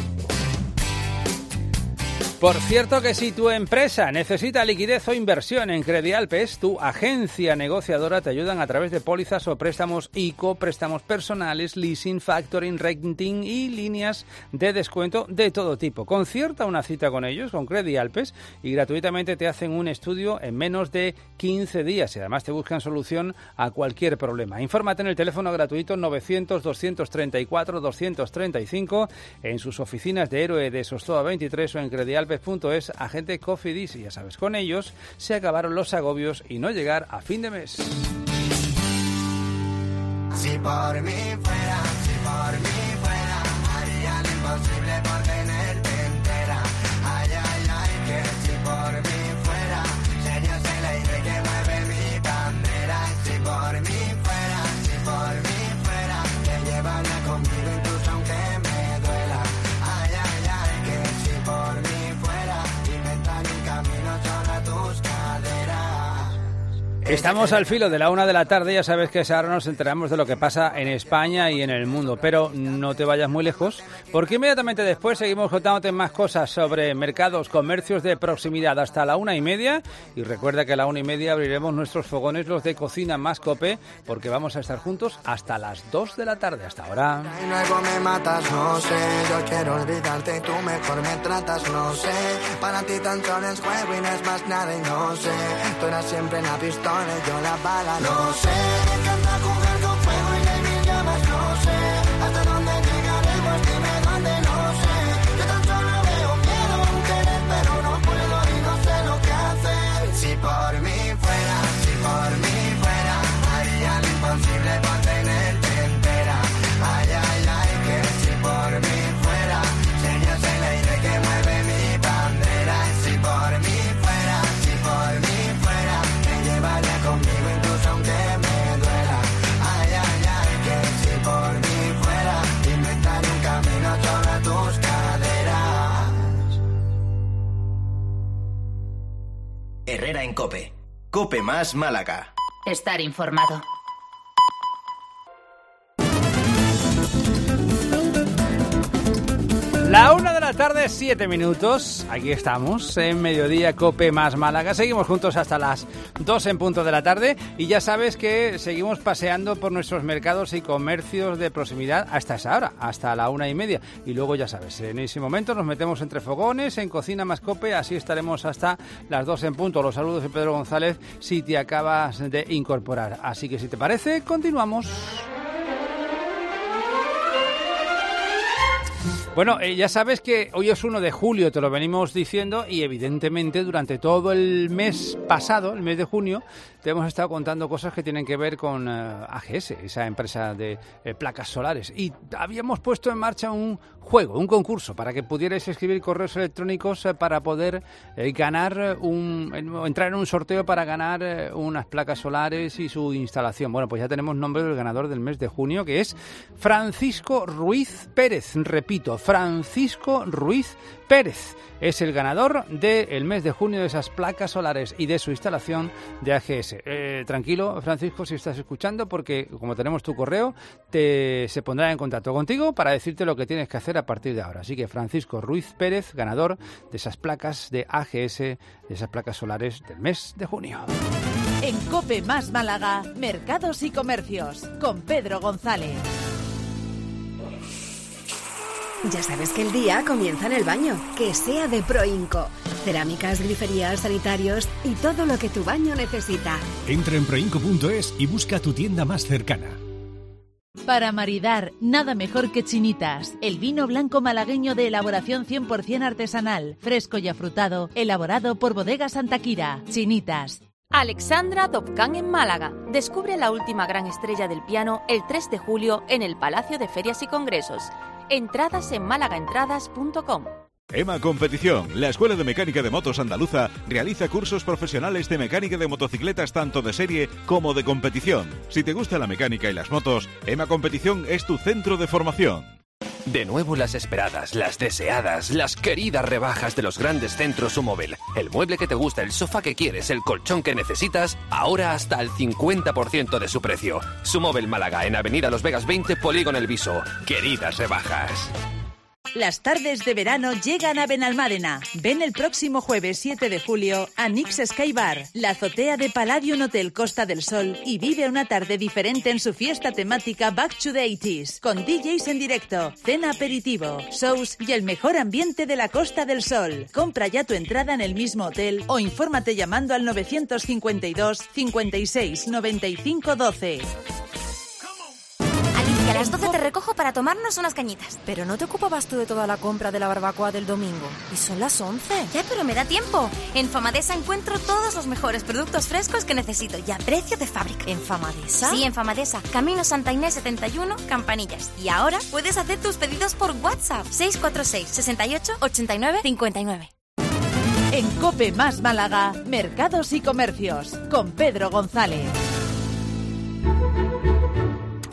Por cierto que si tu empresa necesita liquidez o inversión en Credialpes, tu agencia negociadora te ayudan a través de pólizas o préstamos I C O, préstamos personales, leasing, factoring, renting y líneas de descuento de todo tipo. Concierta una cita con ellos, con Credialpes, y gratuitamente te hacen un estudio en menos de quince días y además te buscan solución a cualquier problema. Infórmate en el teléfono gratuito novecientos, doscientos treinta y cuatro, doscientos treinta y cinco en sus oficinas de Héroe de Sostoa veintitrés o en Credialpes punto es, agente Cofidis, y ya sabes, con ellos se acabaron los agobios y no llegar a fin de mes. Si por mí fuera, si por mí fuera, haría lo imposible por tenerte entera. Ay, ay, ay, que si por mí fuera, sería el aire que mueve mi bandera. Si por mí fuera, si por mí Estamos al filo de la una de la tarde, ya sabes que ahora nos enteramos de lo que pasa en España y en el mundo, pero no te vayas muy lejos, porque inmediatamente después seguimos contándote más cosas sobre mercados, comercios de proximidad hasta la una y media, y recuerda que a la una y media abriremos nuestros fogones, los de Cocina Más Cope, porque vamos a estar juntos hasta las dos de la tarde. Hasta ahora. Y luego me matas, no sé, yo quiero olvidarte y tú mejor me tratas, no sé, para ti tan solo es juego y no es más nada y no sé, tú eras siempre la pistola y yo la bala, no sé, me encanta jugar con fuego y hay mil llamas, no sé, hasta dónde llegaremos, dime dónde, no sé, yo tan solo veo miedo en querer, pero no puedo y no sé lo que hacer, si por mí fuera, si por mí fuera, haría lo imposible por tenerte entera, ay, ay, ay, que si por mí fuera, serías el aire que mueve mi bandera, si por mí fuera, si por mí fuera, te llevaría conmigo incluso aunque me duela, ay, ay, ay, que si por mí fuera, inventaré un camino sobre tus caderas. Herrera en Cope. Cope Más Málaga. Estar informado. La una de la tarde, siete minutos. Aquí estamos, en Mediodía Cope Más Málaga. Seguimos juntos hasta las dos en punto de la tarde. Y ya sabes que seguimos paseando por nuestros mercados y comercios de proximidad hasta esa hora, hasta la una y media. Y luego, ya sabes, en ese momento nos metemos entre fogones, en Cocina Más Cope. Así estaremos hasta las dos en punto. Los saludos de Pedro González, si te acabas de incorporar. Así que, si te parece, continuamos. Bueno, eh, ya sabes que hoy es uno de julio, te lo venimos diciendo, y evidentemente durante todo el mes pasado, el mes de junio, te hemos estado contando cosas que tienen que ver con eh, A G S, esa empresa de eh, placas solares. Y habíamos puesto en marcha un juego, un concurso, para que pudierais escribir correos electrónicos eh, para poder eh, ganar un, eh, entrar en un sorteo para ganar eh, unas placas solares y su instalación. Bueno, pues ya tenemos nombre del ganador del mes de junio, que es Francisco Ruiz Pérez. Repito, Francisco Ruiz Pérez es el ganador del mes de junio de esas placas solares y de su instalación de A G S. Eh, tranquilo, Francisco, si estás escuchando, porque como tenemos tu correo, te, se pondrá en contacto contigo para decirte lo que tienes que hacer a partir de ahora. Así que Francisco Ruiz Pérez, ganador de esas placas de A G S, de esas placas solares del mes de junio. En Cope Más Málaga, Mercados y Comercios, con Pedro González. Ya sabes que el día comienza en el baño, que sea de Proinco. Cerámicas, griferías, sanitarios y todo lo que tu baño necesita. Entra en proinco punto es y busca tu tienda más cercana. Para maridar, nada mejor que Chinitas, el vino blanco malagueño de elaboración cien por ciento artesanal, fresco y afrutado, elaborado por Bodega Santa Quira. Chinitas. Alexandra Dovkan en Málaga. Descubre la última gran estrella del piano el tres de julio en el Palacio de Ferias y Congresos. Entradas en malagaentradas punto com. EMA Competición, la Escuela de Mecánica de Motos Andaluza, realiza cursos profesionales de mecánica de motocicletas tanto de serie como de competición. Si te gusta la mecánica y las motos, EMA Competición es tu centro de formación. De nuevo las esperadas, las deseadas, las queridas rebajas de los grandes centros Sumóvel. El mueble que te gusta, el sofá que quieres, el colchón que necesitas, ahora hasta el cincuenta por ciento de su precio. Sumóvel Málaga, en Avenida Los Vegas veinte, Polígono El Viso. Queridas rebajas. Las tardes de verano llegan a Benalmádena. Ven el próximo jueves siete de julio a Nix Sky Bar, la azotea de Palladium Hotel Costa del Sol, y vive una tarde diferente en su fiesta temática Back to the ochenta, con D Js en directo, cena aperitivo, shows y el mejor ambiente de la Costa del Sol. Compra ya tu entrada en el mismo hotel o infórmate llamando al novecientos cincuenta y dos, cincuenta y seis, noventa y cinco, doce. A las doce te recojo para tomarnos unas cañitas. Pero no te ocupabas tú de toda la compra de la barbacoa del domingo. Y son las once. Ya, pero me da tiempo. En Famadesa encuentro todos los mejores productos frescos que necesito y a precio de fábrica. ¿En Famadesa? Sí, en Famadesa. Camino Santa Inés setenta y uno, Campanillas. Y ahora puedes hacer tus pedidos por WhatsApp. seis cuatro seis, sesenta y ocho, ochenta y nueve, cincuenta y nueve. En Cope Más Málaga, Mercados y Comercios, con Pedro González.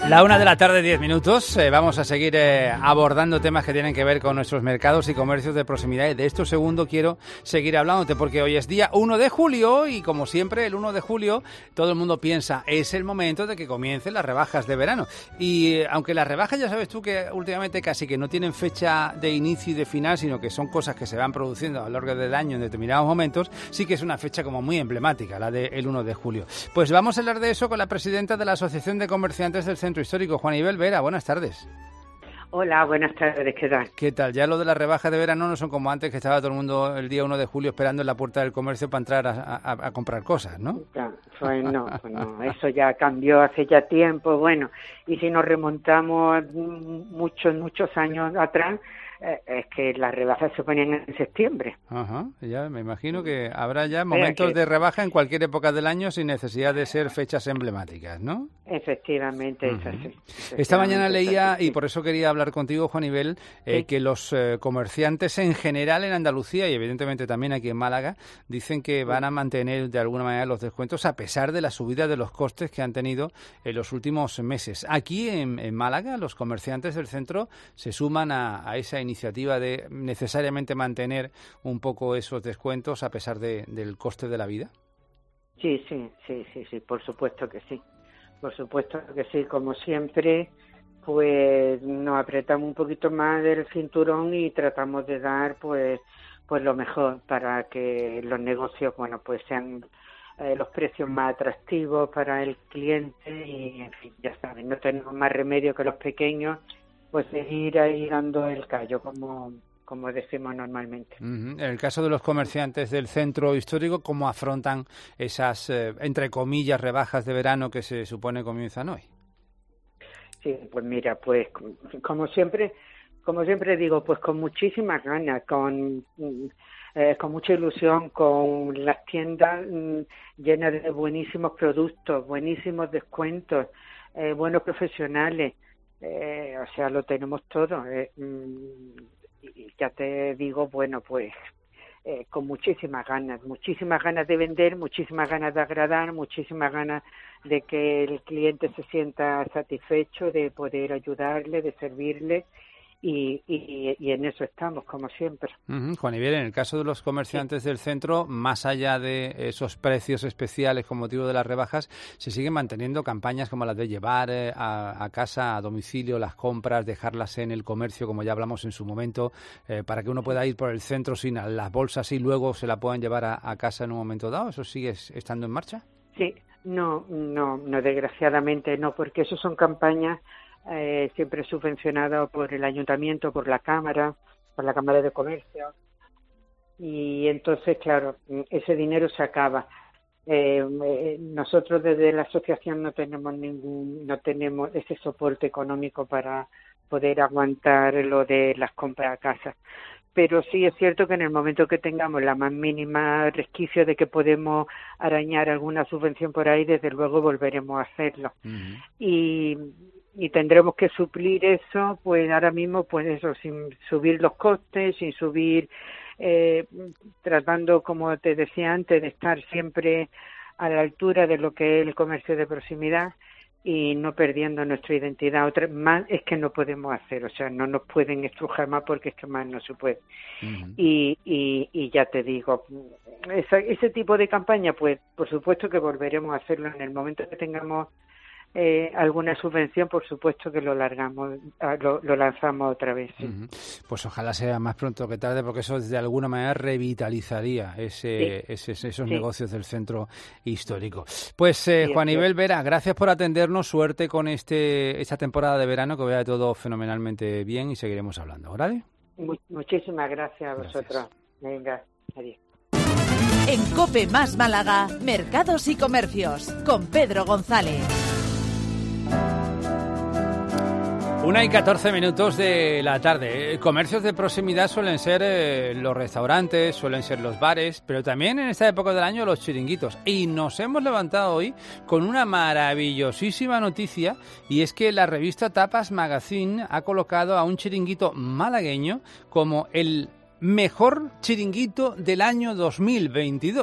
La una de la tarde, diez minutos. Eh, vamos a seguir eh, abordando temas que tienen que ver con nuestros mercados y comercios de proximidad. Y de esto segundo quiero seguir hablándote porque hoy es día uno de julio y como siempre el uno de julio todo el mundo piensa es el momento de que comiencen las rebajas de verano. Y eh, aunque las rebajas ya sabes tú que últimamente casi que no tienen fecha de inicio y de final, sino que son cosas que se van produciendo a lo largo del año en determinados momentos, sí que es una fecha como muy emblemática, la del uno de julio. Pues vamos a hablar de eso con la presidenta de la Asociación de Comerciantes del Centro Histórico, Juanibel Vera. Buenas tardes. Hola, buenas tardes, ¿qué tal? ¿Qué tal? Ya lo de las rebajas de verano no son como antes, que estaba todo el mundo el día uno de julio esperando en la puerta del comercio para entrar a, a, a comprar cosas, ¿no? Ya, pues no, pues no, eso ya cambió hace ya tiempo, bueno, y si nos remontamos muchos, muchos años atrás, eh, es que las rebajas se ponían en septiembre. Ajá, ya me imagino que habrá ya momentos que... de rebaja en cualquier época del año sin necesidad de ser fechas emblemáticas, ¿no? Efectivamente, uh-huh. es así. Efectivamente, Esta mañana leía, así, sí. y por eso quería hablar contigo, Juanibel, eh, sí. que los eh, comerciantes en general en Andalucía y evidentemente también aquí en Málaga dicen que van a mantener de alguna manera los descuentos a pesar de la subida de los costes que han tenido en los últimos meses. Aquí en, en Málaga los comerciantes del centro se suman a, a esa iniciativa de necesariamente mantener un poco esos descuentos a pesar de, del coste de la vida. Sí, sí, sí, sí, sí, por supuesto que sí. Por supuesto que sí, como siempre, pues nos apretamos un poquito más del cinturón y tratamos de dar pues pues lo mejor para que los negocios, bueno, pues sean eh, los precios más atractivos para el cliente y, en fin, ya saben, no tenemos más remedio que los pequeños, pues seguir ahí dando el callo, como como decimos normalmente. Uh-huh. En el caso de los comerciantes del centro histórico, ¿cómo afrontan esas, eh, entre comillas, rebajas de verano que se supone comienzan hoy? Sí, pues mira, pues como siempre, como siempre digo, pues con muchísimas ganas, con eh, con mucha ilusión, con las tiendas mm, llenas de buenísimos productos, buenísimos descuentos, eh, buenos profesionales, eh, o sea, lo tenemos todo. Eh, mm, y ya te digo, bueno, pues eh, con muchísimas ganas, muchísimas ganas de vender, muchísimas ganas de agradar, muchísimas ganas de que el cliente se sienta satisfecho, de poder ayudarle, de servirle. Y, y, y en eso estamos, como siempre. Uh-huh. Juanibel, en el caso de los comerciantes sí. del centro, más allá de esos precios especiales con motivo de las rebajas, se siguen manteniendo campañas como las de llevar eh, a, a casa, a domicilio, las compras, dejarlas en el comercio, como ya hablamos en su momento, eh, para que uno pueda ir por el centro sin las bolsas y luego se la puedan llevar a, a casa en un momento dado. ¿Eso sigue estando en marcha? Sí, no, no, no, desgraciadamente no, porque eso son campañas Eh, siempre subvencionado por el ayuntamiento, por la cámara, por la cámara de comercio, y entonces claro, ese dinero se acaba. Eh, eh, nosotros desde la asociación no tenemos ningún, no tenemos ese soporte económico para poder aguantar lo de las compras a casa. Pero sí es cierto que en el momento que tengamos la más mínima resquicio de que podemos arañar alguna subvención por ahí, desde luego volveremos a hacerlo. Uh-huh. Y y tendremos que suplir eso, pues ahora mismo, pues eso, sin subir los costes, sin subir, eh, tratando, como te decía antes, de estar siempre a la altura de lo que es el comercio de proximidad y no perdiendo nuestra identidad. Otra más es que no podemos hacer, o sea, no nos pueden estrujar más porque es que más no se puede. Uh-huh. Y, y, y ya te digo, esa, ese tipo de campaña, pues por supuesto que volveremos a hacerlo en el momento que tengamos Eh, alguna subvención, por supuesto que lo largamos, lo, lo lanzamos otra vez. ¿Sí? Uh-huh. Pues ojalá sea más pronto que tarde, porque eso de alguna manera revitalizaría ese, sí. ese, esos sí. negocios del centro histórico. Pues eh, sí, Juanibel Vera, gracias por atendernos, suerte con este esta temporada de verano, que vaya todo fenomenalmente bien y seguiremos hablando, ¿vale? Mu- muchísimas gracias a vosotros. Gracias. Venga, adiós. En COPE más Málaga, Mercados y Comercios, con Pedro González. Una y catorce minutos de la tarde. Comercios de proximidad suelen ser eh, los restaurantes, suelen ser los bares, pero también en esta época del año los chiringuitos. Y nos hemos levantado hoy con una maravillosísima noticia, y es que la revista Tapas Magazine ha colocado a un chiringuito malagueño como el mejor chiringuito del año dos mil veintidós.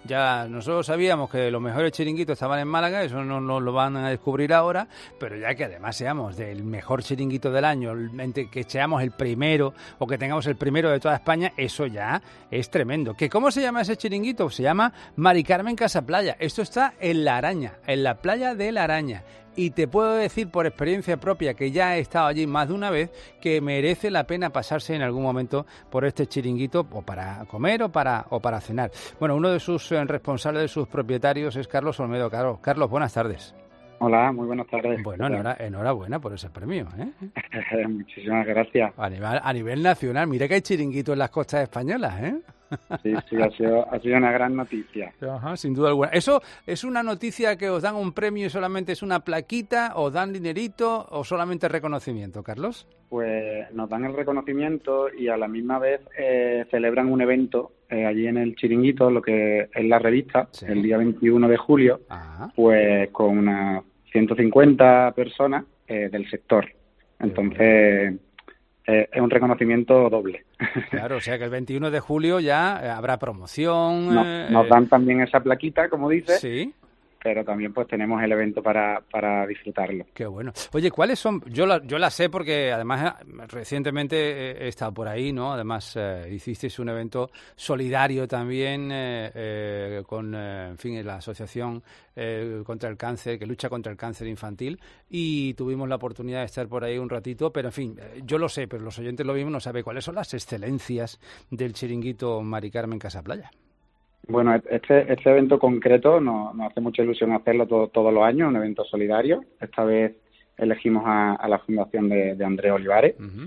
Ya nosotros sabíamos que los mejores chiringuitos estaban en Málaga, eso no nos lo van a descubrir ahora, pero ya que además seamos del mejor chiringuito del año, que seamos el primero o que tengamos el primero de toda España, eso ya es tremendo. ¿Que cómo se llama ese chiringuito? Se llama Mari Carmen Casa Playa. Esto está en La Araña, en la playa de La Araña. Y te puedo decir por experiencia propia, que ya he estado allí más de una vez, que merece la pena pasarse en algún momento por este chiringuito, o para comer o para o para cenar. Bueno, uno de sus eh, responsables, de sus propietarios, es Carlos Olmedo. Carlos, Carlos, buenas tardes. Hola, muy buenas tardes. Bueno, enhora, enhorabuena por ese premio, ¿eh? Muchísimas gracias. A nivel, a nivel nacional, mira que hay chiringuitos en las costas españolas, ¿eh? Sí, sí, ha sido, ha sido una gran noticia. Ajá, sin duda alguna. ¿Eso es una noticia que os dan un premio y solamente es una plaquita, os dan dinerito o solamente reconocimiento, Carlos? Pues nos dan el reconocimiento y a la misma vez eh, celebran un evento eh, allí en el Chiringuito, lo que es la revista, sí. El día veintiuno de julio, Ajá. Pues con unas ciento cincuenta personas eh, del sector. Entonces... Eh, es un reconocimiento doble. Claro, o sea que el veintiuno de julio ya eh, habrá promoción. No, eh, nos dan también esa plaquita, como dices. Sí. Pero también pues tenemos el evento para, para disfrutarlo. Qué bueno. Oye, ¿cuáles son? Yo la, yo la sé porque además recientemente he estado por ahí, ¿no? Además eh, hicisteis un evento solidario también eh, eh, con, eh, en fin, la asociación eh, contra el cáncer, que lucha contra el cáncer infantil, y tuvimos la oportunidad de estar por ahí un ratito, pero en fin, yo lo sé, pero los oyentes lo mismo no saben cuáles son las excelencias del chiringuito Mari Carmen Casa Playa. Bueno, este, este evento concreto nos, nos hace mucha ilusión hacerlo todo, todos los años, un evento solidario. Esta vez elegimos a, a la fundación de, de Andrés Olivares. Uh-huh.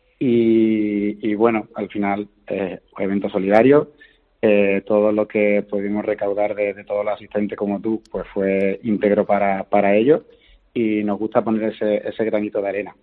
y, y bueno, al final, eh, evento solidario. Eh, todo lo que pudimos recaudar de, de todos los asistentes como tú, pues fue íntegro para, para ellos, y nos gusta poner ese, ese granito de arena.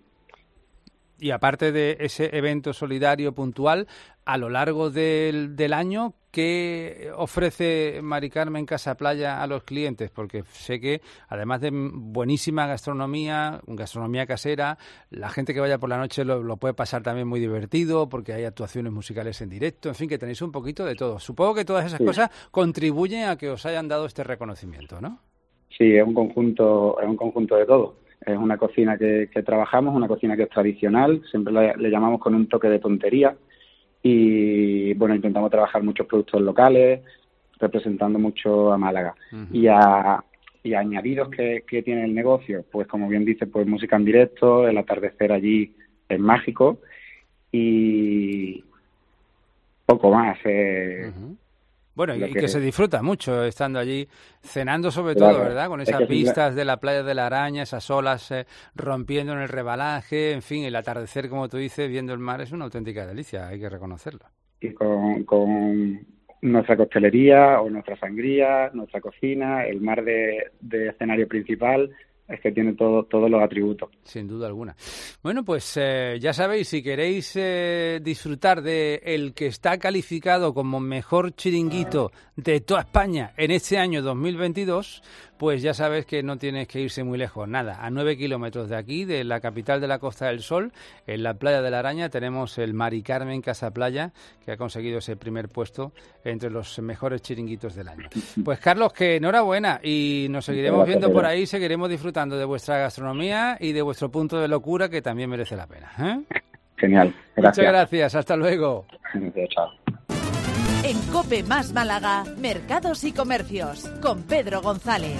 Y aparte de ese evento solidario puntual, a lo largo del, del año, ¿qué ofrece Mari Carmen Casa Playa a los clientes? Porque sé que, además de buenísima gastronomía, gastronomía casera, la gente que vaya por la noche lo, lo puede pasar también muy divertido, porque hay actuaciones musicales en directo, en fin, que tenéis un poquito de todo. Supongo que todas esas sí. cosas contribuyen a que os hayan dado este reconocimiento, ¿no? Sí, es un conjunto, es un conjunto de todo. Es una cocina que, que trabajamos, una cocina que es tradicional, siempre le, le llamamos con un toque de tontería, y bueno, intentamos trabajar muchos productos locales, representando mucho a Málaga. Uh-huh. Y a y a añadidos que, que tiene el negocio, pues como bien dice, pues música en directo, el atardecer allí es mágico, y poco más. Eh, uh-huh. Bueno, y que, que se disfruta mucho estando allí, cenando sobre claro, todo, ¿verdad? Con esas vistas de la playa de la Araña, esas olas eh, rompiendo en el rebalaje, en fin, el atardecer, como tú dices, viendo el mar, es una auténtica delicia, hay que reconocerlo. Y con, con nuestra coctelería o nuestra sangría, nuestra cocina, el mar de, de escenario principal, es que tiene todo, todos los atributos. Sin duda alguna. Bueno, pues eh, ya sabéis, si queréis eh, disfrutar de el que está calificado como mejor chiringuito de toda España en este año dos mil veintidós, pues ya sabes que no tienes que irse muy lejos. Nada, a nueve kilómetros de aquí, de la capital de la Costa del Sol, en la playa de la Araña, tenemos el Mari Carmen Casa Playa, que ha conseguido ese primer puesto entre los mejores chiringuitos del año. Pues Carlos, que enhorabuena, y nos seguiremos viendo por ahí, seguiremos disfrutando de vuestra gastronomía y de vuestro punto de locura, que también merece la pena, ¿eh? Genial, gracias. Muchas gracias, hasta luego. Chao. En COPE más Málaga, Mercados y Comercios, con Pedro González.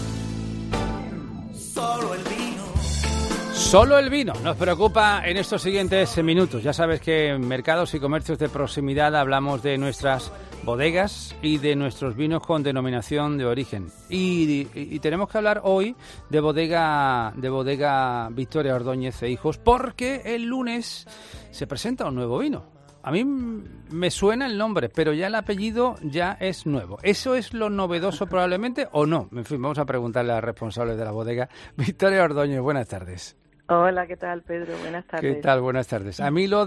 Solo el vino. Solo el vino nos preocupa en estos siguientes minutos. Ya sabes que en Mercados y Comercios de Proximidad hablamos de nuestras bodegas y de nuestros vinos con denominación de origen. Y, y, y tenemos que hablar hoy de bodega, de bodega Victoria Ordóñez e Hijos, porque el lunes se presenta un nuevo vino. A mí me suena el nombre, pero ya el apellido ya es nuevo. ¿Eso es lo novedoso probablemente o no? En fin, vamos a preguntarle a la responsable de la bodega, Victoria Ordóñez. Buenas tardes. Hola, ¿qué tal, Pedro? Buenas tardes. ¿Qué tal? Buenas tardes. A mí lo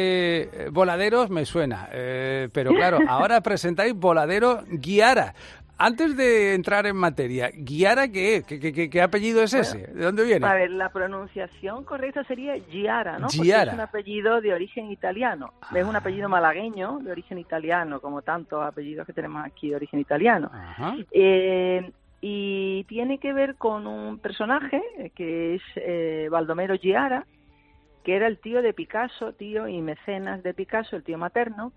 de voladeros me suena, eh, pero claro, ahora presentáis Voladero Guiara. Antes de entrar en materia, ¿Giara qué es? ¿Qué, qué, qué apellido es ese? ¿De dónde viene? A ver, la pronunciación correcta sería Giara, ¿no? Giara. Porque es un apellido de origen italiano. Ah. Es un apellido malagueño de origen italiano, como tantos apellidos que tenemos aquí de origen italiano. Ajá. Eh, y tiene que ver con un personaje que es eh, Baldomero Giara, que era el tío de Picasso, tío y mecenas de Picasso, el tío materno,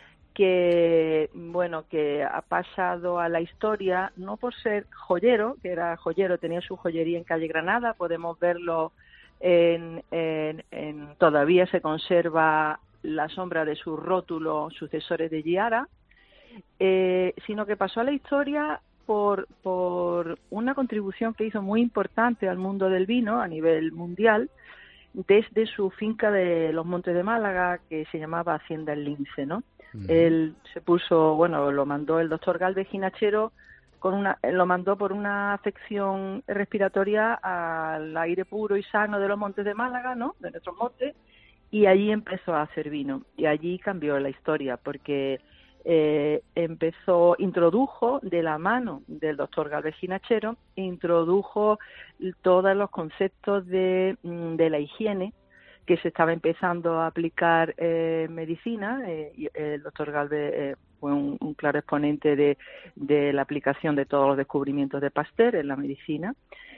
que bueno que ha pasado a la historia no por ser joyero, que era joyero, tenía su joyería en calle Granada, podemos verlo en, en, en todavía se conserva la sombra de su rótulo Sucesores de Giara, eh, sino que pasó a la historia por, por una contribución que hizo muy importante al mundo del vino a nivel mundial, desde su finca de los Montes de Málaga, que se llamaba Hacienda El Lince, ¿no? Uh-huh. Él se puso, bueno, lo mandó el doctor Galvez Ginachero, con una, lo mandó por una afección respiratoria al aire puro y sano de los Montes de Málaga, ¿no? De nuestros montes, y allí empezó a hacer vino, y allí cambió la historia, porque eh, empezó, introdujo de la mano del doctor Galvez Ginachero, introdujo todos los conceptos de, de la higiene que se estaba empezando a aplicar en eh, medicina. Eh, y el doctor Galvez eh, fue un, un claro exponente de, de la aplicación de todos los descubrimientos de Pasteur en la medicina,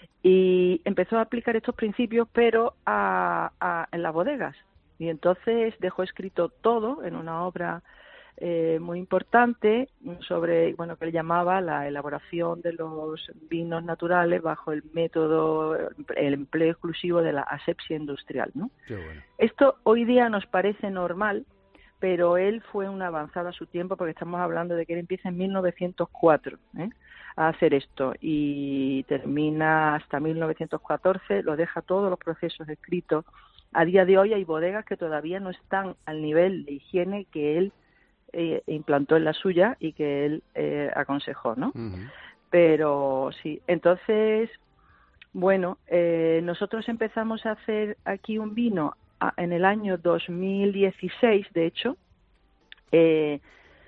y empezó a aplicar estos principios, pero a, a, en las bodegas. Y entonces dejó escrito todo en una obra Eh, muy importante sobre, bueno, que él llamaba la elaboración de los vinos naturales bajo el método, el empleo exclusivo de la asepsia industrial, ¿no? Qué bueno. Esto hoy día nos parece normal, pero él fue un avanzado a su tiempo, porque estamos hablando de que él empieza en mil novecientos cuatro ¿eh? a hacer esto, y termina hasta mil novecientos catorce, lo deja todos los procesos escritos. A día de hoy hay bodegas que todavía no están al nivel de higiene que él Eh, implantó en la suya y que él eh, aconsejó, ¿no? Uh-huh. Pero sí, entonces, bueno, eh, nosotros empezamos a hacer aquí un vino a, en el año dos mil dieciséis, de hecho, eh,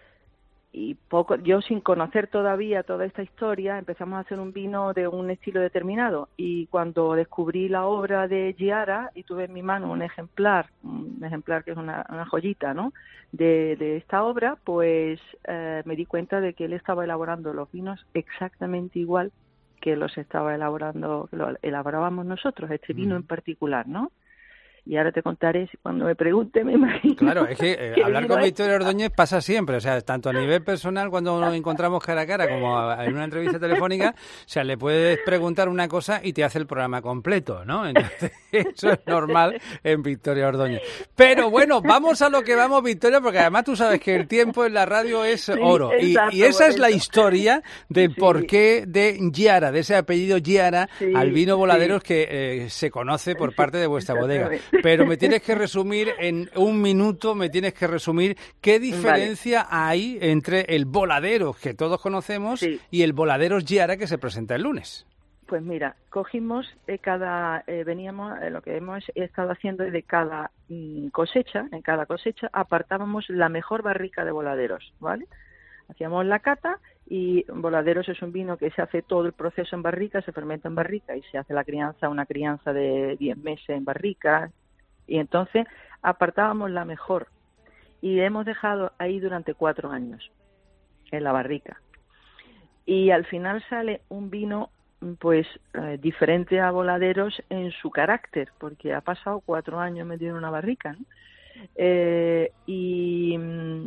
y poco, yo sin conocer todavía toda esta historia, empezamos a hacer un vino de un estilo determinado, y cuando descubrí la obra de Giara y tuve en mi mano un ejemplar, un ejemplar que es una, una joyita, ¿no?, de, de esta obra, pues eh, me di cuenta de que él estaba elaborando los vinos exactamente igual que los estaba elaborando, que lo elaborábamos nosotros, este vino mm. en particular, ¿no? Y ahora te contaré, cuando me pregunte, me imagino. Claro, es que eh, hablar con Victoria Ordóñez pasa siempre, o sea, tanto a nivel personal cuando nos encontramos cara a cara como a, en una entrevista telefónica, o sea, le puedes preguntar una cosa y te hace el programa completo, ¿no? Entonces, eso es normal en Victoria Ordóñez. Pero bueno, vamos a lo que vamos, Victoria, porque además tú sabes que el tiempo en la radio es sí, oro. Exacto, y, y esa es eso. la historia del sí. porqué de Giara, de ese apellido Giara, sí, al vino Voladeros sí. que eh, se conoce por parte de vuestra bodega. Pero me tienes que resumir en un minuto, me tienes que resumir qué diferencia vale. hay entre el Voladeros que todos conocemos sí. y el Voladeros Giara que se presenta el lunes. Pues mira, cogimos eh, cada, eh, veníamos, eh, lo que hemos estado haciendo es de cada mm, cosecha, en cada cosecha apartábamos la mejor barrica de Voladeros, ¿vale? Hacíamos la cata, y Voladeros es un vino que se hace todo el proceso en barrica, se fermenta en barrica y se hace la crianza, una crianza de diez meses en barrica. Y entonces apartábamos la mejor, y hemos dejado ahí durante cuatro años en la barrica, y al final sale un vino pues eh, diferente a Voladeros en su carácter, porque ha pasado cuatro años metido en una barrica, ¿no? Eh, y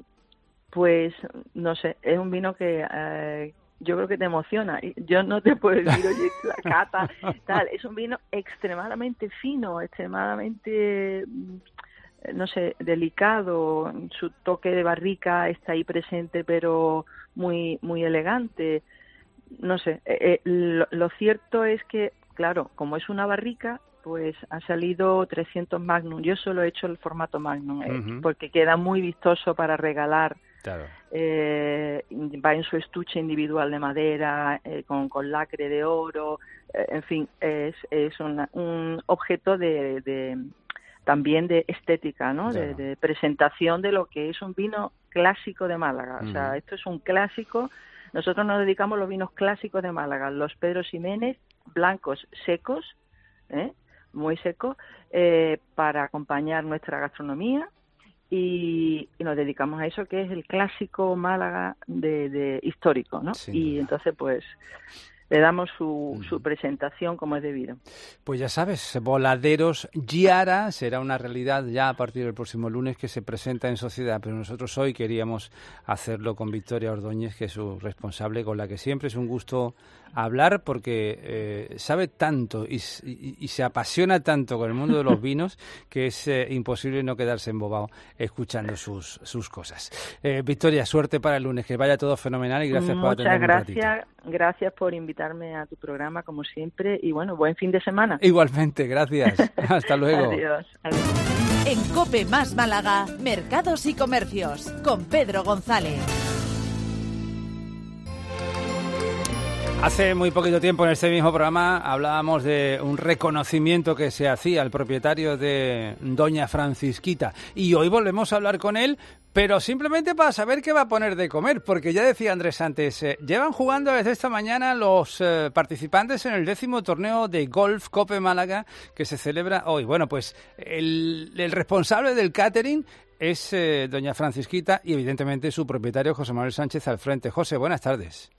pues no sé, es un vino que eh, yo creo que te emociona. Yo no te puedo decir, oye, la cata, tal. Es un vino extremadamente fino, extremadamente, no sé, delicado. Su toque de barrica está ahí presente, pero muy muy elegante. No sé, eh, lo, lo cierto es que, claro, como es una barrica, pues ha salido trescientos Magnum. Yo solo he hecho el formato Magnum, eh, uh-huh. porque queda muy vistoso para regalar. Claro. Eh, va en su estuche individual de madera, eh, con, con lacre de oro, eh, en fin, es, es una, un objeto de, de también de estética, ¿no? Claro. De, de presentación de lo que es un vino clásico de Málaga. Uh-huh. O sea, esto es un clásico Nosotros nos dedicamos a los vinos clásicos de Málaga, los Pedro Ximénez, blancos secos, ¿eh? muy secos, eh, para acompañar nuestra gastronomía, y, y nos dedicamos a eso, que es el clásico Málaga de, de histórico, ¿no? Sí. Y entonces, pues, le damos su, su presentación como es debido. Pues ya sabes, Voladeros Giara será una realidad ya a partir del próximo lunes, que se presenta en sociedad, pero nosotros hoy queríamos hacerlo con Victoria Ordóñez, que es su responsable, con la que siempre es un gusto hablar, porque eh, sabe tanto y, y, y se apasiona tanto con el mundo de los vinos que es eh, imposible no quedarse embobado escuchando sus, sus cosas. Eh, Victoria, suerte para el lunes, que vaya todo fenomenal y gracias Muchas por atenderme un ratito. gracias, gracias por invitarme a tu programa como siempre, y bueno, buen fin de semana. Igualmente, gracias. Hasta luego. Adiós. Adiós. En COPE Más Málaga, Mercados y Comercios, con Pedro González. Hace muy poquito tiempo en este mismo programa hablábamos de un reconocimiento que se hacía al propietario de Doña Francisquita, y hoy volvemos a hablar con él, pero simplemente para saber qué va a poner de comer, porque ya decía Andrés antes, eh, llevan jugando desde esta mañana los eh, participantes en el décimo torneo de golf Cope Málaga que se celebra hoy. Bueno, pues el, el responsable del catering es eh, Doña Francisquita y evidentemente su propietario José Manuel Sánchez al frente. José, buenas tardes.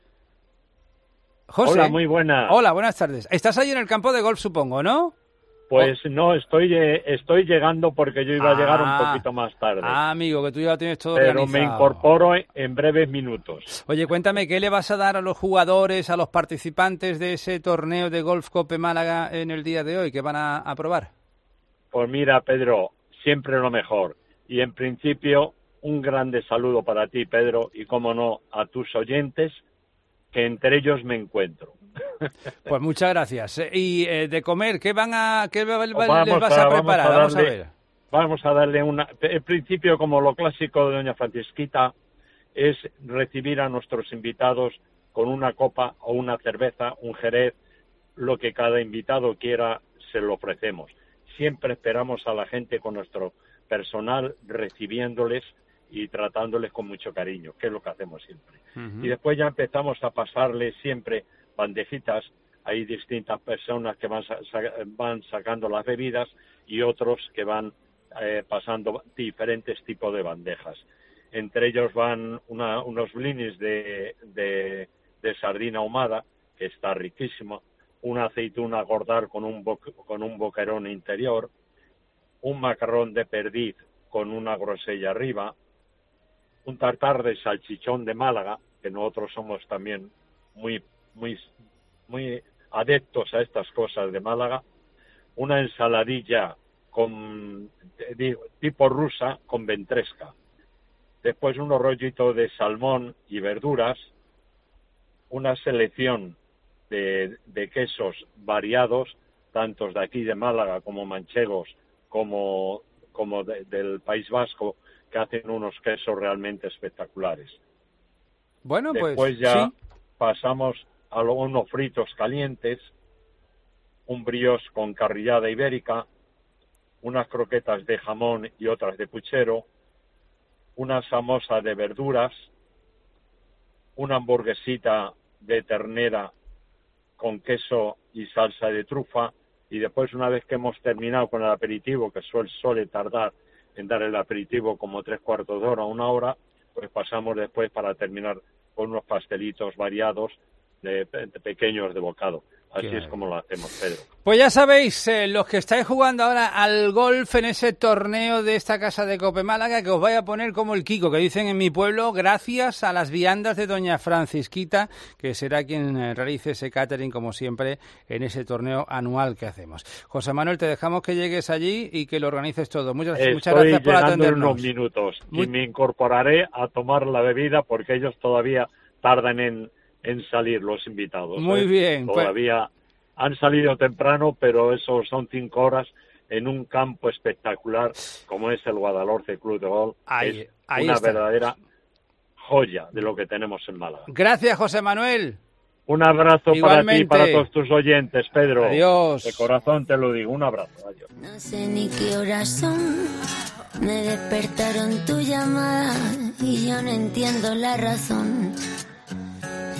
José. Hola, muy buenas. Hola, buenas tardes. Estás ahí en el campo de golf, supongo, ¿no? Pues oh. no, estoy estoy llegando porque yo iba ah, a llegar un poquito más tarde. Ah, amigo, que tú ya lo tienes todo Pero organizado. me incorporo en breves minutos. Oye, cuéntame, ¿qué le vas a dar a los jugadores, a los participantes de ese torneo de Golf Cope Málaga en el día de hoy? ¿Qué van a, a probar? Pues mira, Pedro, siempre lo mejor. Y en principio, un grande saludo para ti, Pedro, y cómo no, a tus oyentes, que entre ellos me encuentro. Pues muchas gracias. Y eh, de comer, ¿qué van a qué va, les vas a, a preparar? Vamos a, darle, vamos a ver. Vamos a darle una... En principio, como lo clásico de Doña Francisquita, es recibir a nuestros invitados con una copa o una cerveza, un jerez, lo que cada invitado quiera, se lo ofrecemos. Siempre esperamos a la gente con nuestro personal, recibiéndoles y tratándoles con mucho cariño, que es lo que hacemos siempre. Uh-huh. Y después ya empezamos a pasarles siempre bandejitas. Hay distintas personas que van, sa- van sacando las bebidas y otros que van eh, pasando diferentes tipos de bandejas. Entre ellos van una, unos blinis de, de, de sardina ahumada, que está riquísimo, una aceituna gordar con un, bo- con un boquerón interior, un macarrón de perdiz con una grosella arriba, un tartar de salchichón de Málaga, que nosotros somos también muy, muy, muy adeptos a estas cosas de Málaga, una ensaladilla con digo, tipo rusa con ventresca, después unos rollitos de salmón y verduras, una selección de, de quesos variados, tantos de aquí de Málaga como manchegos, como, como de, del País Vasco, que hacen unos quesos realmente espectaculares. Bueno, Después pues ya sí. pasamos a unos fritos calientes, un brioche con carrillada ibérica, unas croquetas de jamón y otras de puchero, una samosa de verduras, una hamburguesita de ternera con queso y salsa de trufa, y después, una vez que hemos terminado con el aperitivo, que suele, suele tardar en dar el aperitivo como tres cuartos de hora, una hora, pues pasamos después para terminar con unos pastelitos variados de, de pequeños de bocado. Así Qué es como lo hacemos, Pedro. Pues ya sabéis, eh, los que estáis jugando ahora al golf en ese torneo de esta casa de Cope Málaga, que os vaya a poner como el Kiko, que dicen en mi pueblo, gracias a las viandas de Doña Francisquita, que será quien eh, realice ese catering, como siempre, en ese torneo anual que hacemos. José Manuel, te dejamos que llegues allí y que lo organices todo. Muchas, Estoy muchas gracias por atendernos. atendernos. En unos minutos Muy... y me incorporaré a tomar la bebida porque ellos todavía tardan en, en salir, los invitados. Muy ¿eh? bien. Todavía... Pues... Han salido temprano, pero eso son cinco horas en un campo espectacular como es el Guadalhorce Club de Golf. Ahí, es ahí una está. verdadera joya de lo que tenemos en Málaga. Gracias, José Manuel. Un abrazo Igualmente. para ti y para todos tus oyentes, Pedro. Adiós. De corazón te lo digo, un abrazo. Adiós. No sé ni qué horas son, me despertaron tu llamada y yo no entiendo la razón.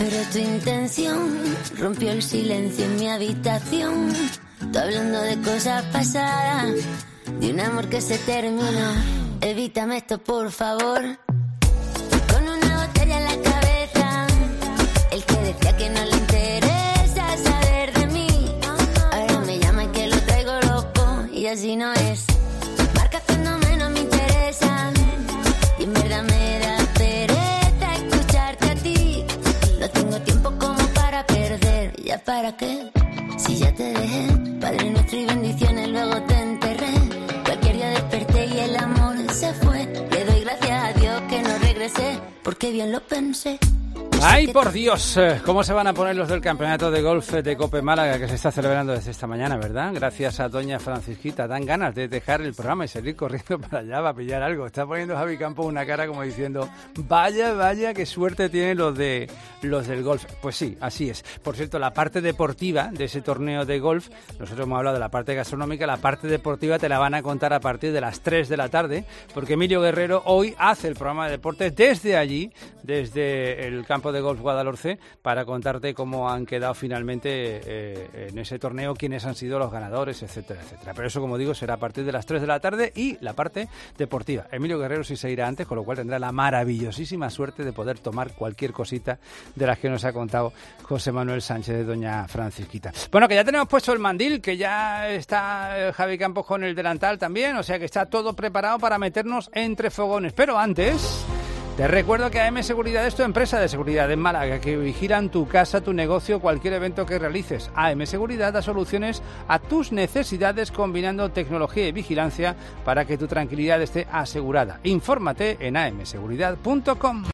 Pero tu intención rompió el silencio en mi habitación. Tú hablando de cosas pasadas, de un amor que se terminó. Evítame esto, por favor. Con una botella en la cabeza, el que decía que no le interesa saber de mí, ahora me llama y que lo traigo loco. Y así no es. Marca cuando menos me interesa, y en verdad me da pereza escucharte a ti. No tengo tiempo como para perder. ¿Ya para qué? Si ya te dejé, Padre nuestro y bendiciones, luego te enterré. Cualquier día desperté y el amor se fue. Le doy gracias a Dios que no regresé, porque bien lo pensé. ¡Ay, por Dios! ¿Cómo se van a poner los del campeonato de golf de Cope Málaga que se está celebrando desde esta mañana, verdad? Gracias a doña Francisquita. Dan ganas de dejar el programa y salir corriendo para allá para pillar algo. Está poniendo Javi Campos una cara como diciendo, vaya, vaya, qué suerte tienen los de los del golf. Pues sí, así es. Por cierto, la parte deportiva de ese torneo de golf, nosotros hemos hablado de la parte gastronómica, la parte deportiva te la van a contar a partir de las tres de la tarde, porque Emilio Guerrero hoy hace el programa de deportes desde allí, desde el campo de golf Guadalhorce, para contarte cómo han quedado finalmente eh, en ese torneo, quiénes han sido los ganadores, etcétera, etcétera. Pero eso, como digo, será a partir de las tres de la tarde y la parte deportiva. Emilio Guerrero sí se irá antes, con lo cual tendrá la maravillosísima suerte de poder tomar cualquier cosita de las que nos ha contado José Manuel Sánchez de doña Francisquita. Bueno, que ya tenemos puesto el mandil, que ya está eh, Javi Campos con el delantal también, o sea que está todo preparado para meternos entre fogones. Pero antes, te recuerdo que A M Seguridad es tu empresa de seguridad en Málaga, que vigilan tu casa, tu negocio, cualquier evento que realices. A M Seguridad da soluciones a tus necesidades combinando tecnología y vigilancia para que tu tranquilidad esté asegurada. Infórmate en a m seguridad punto com.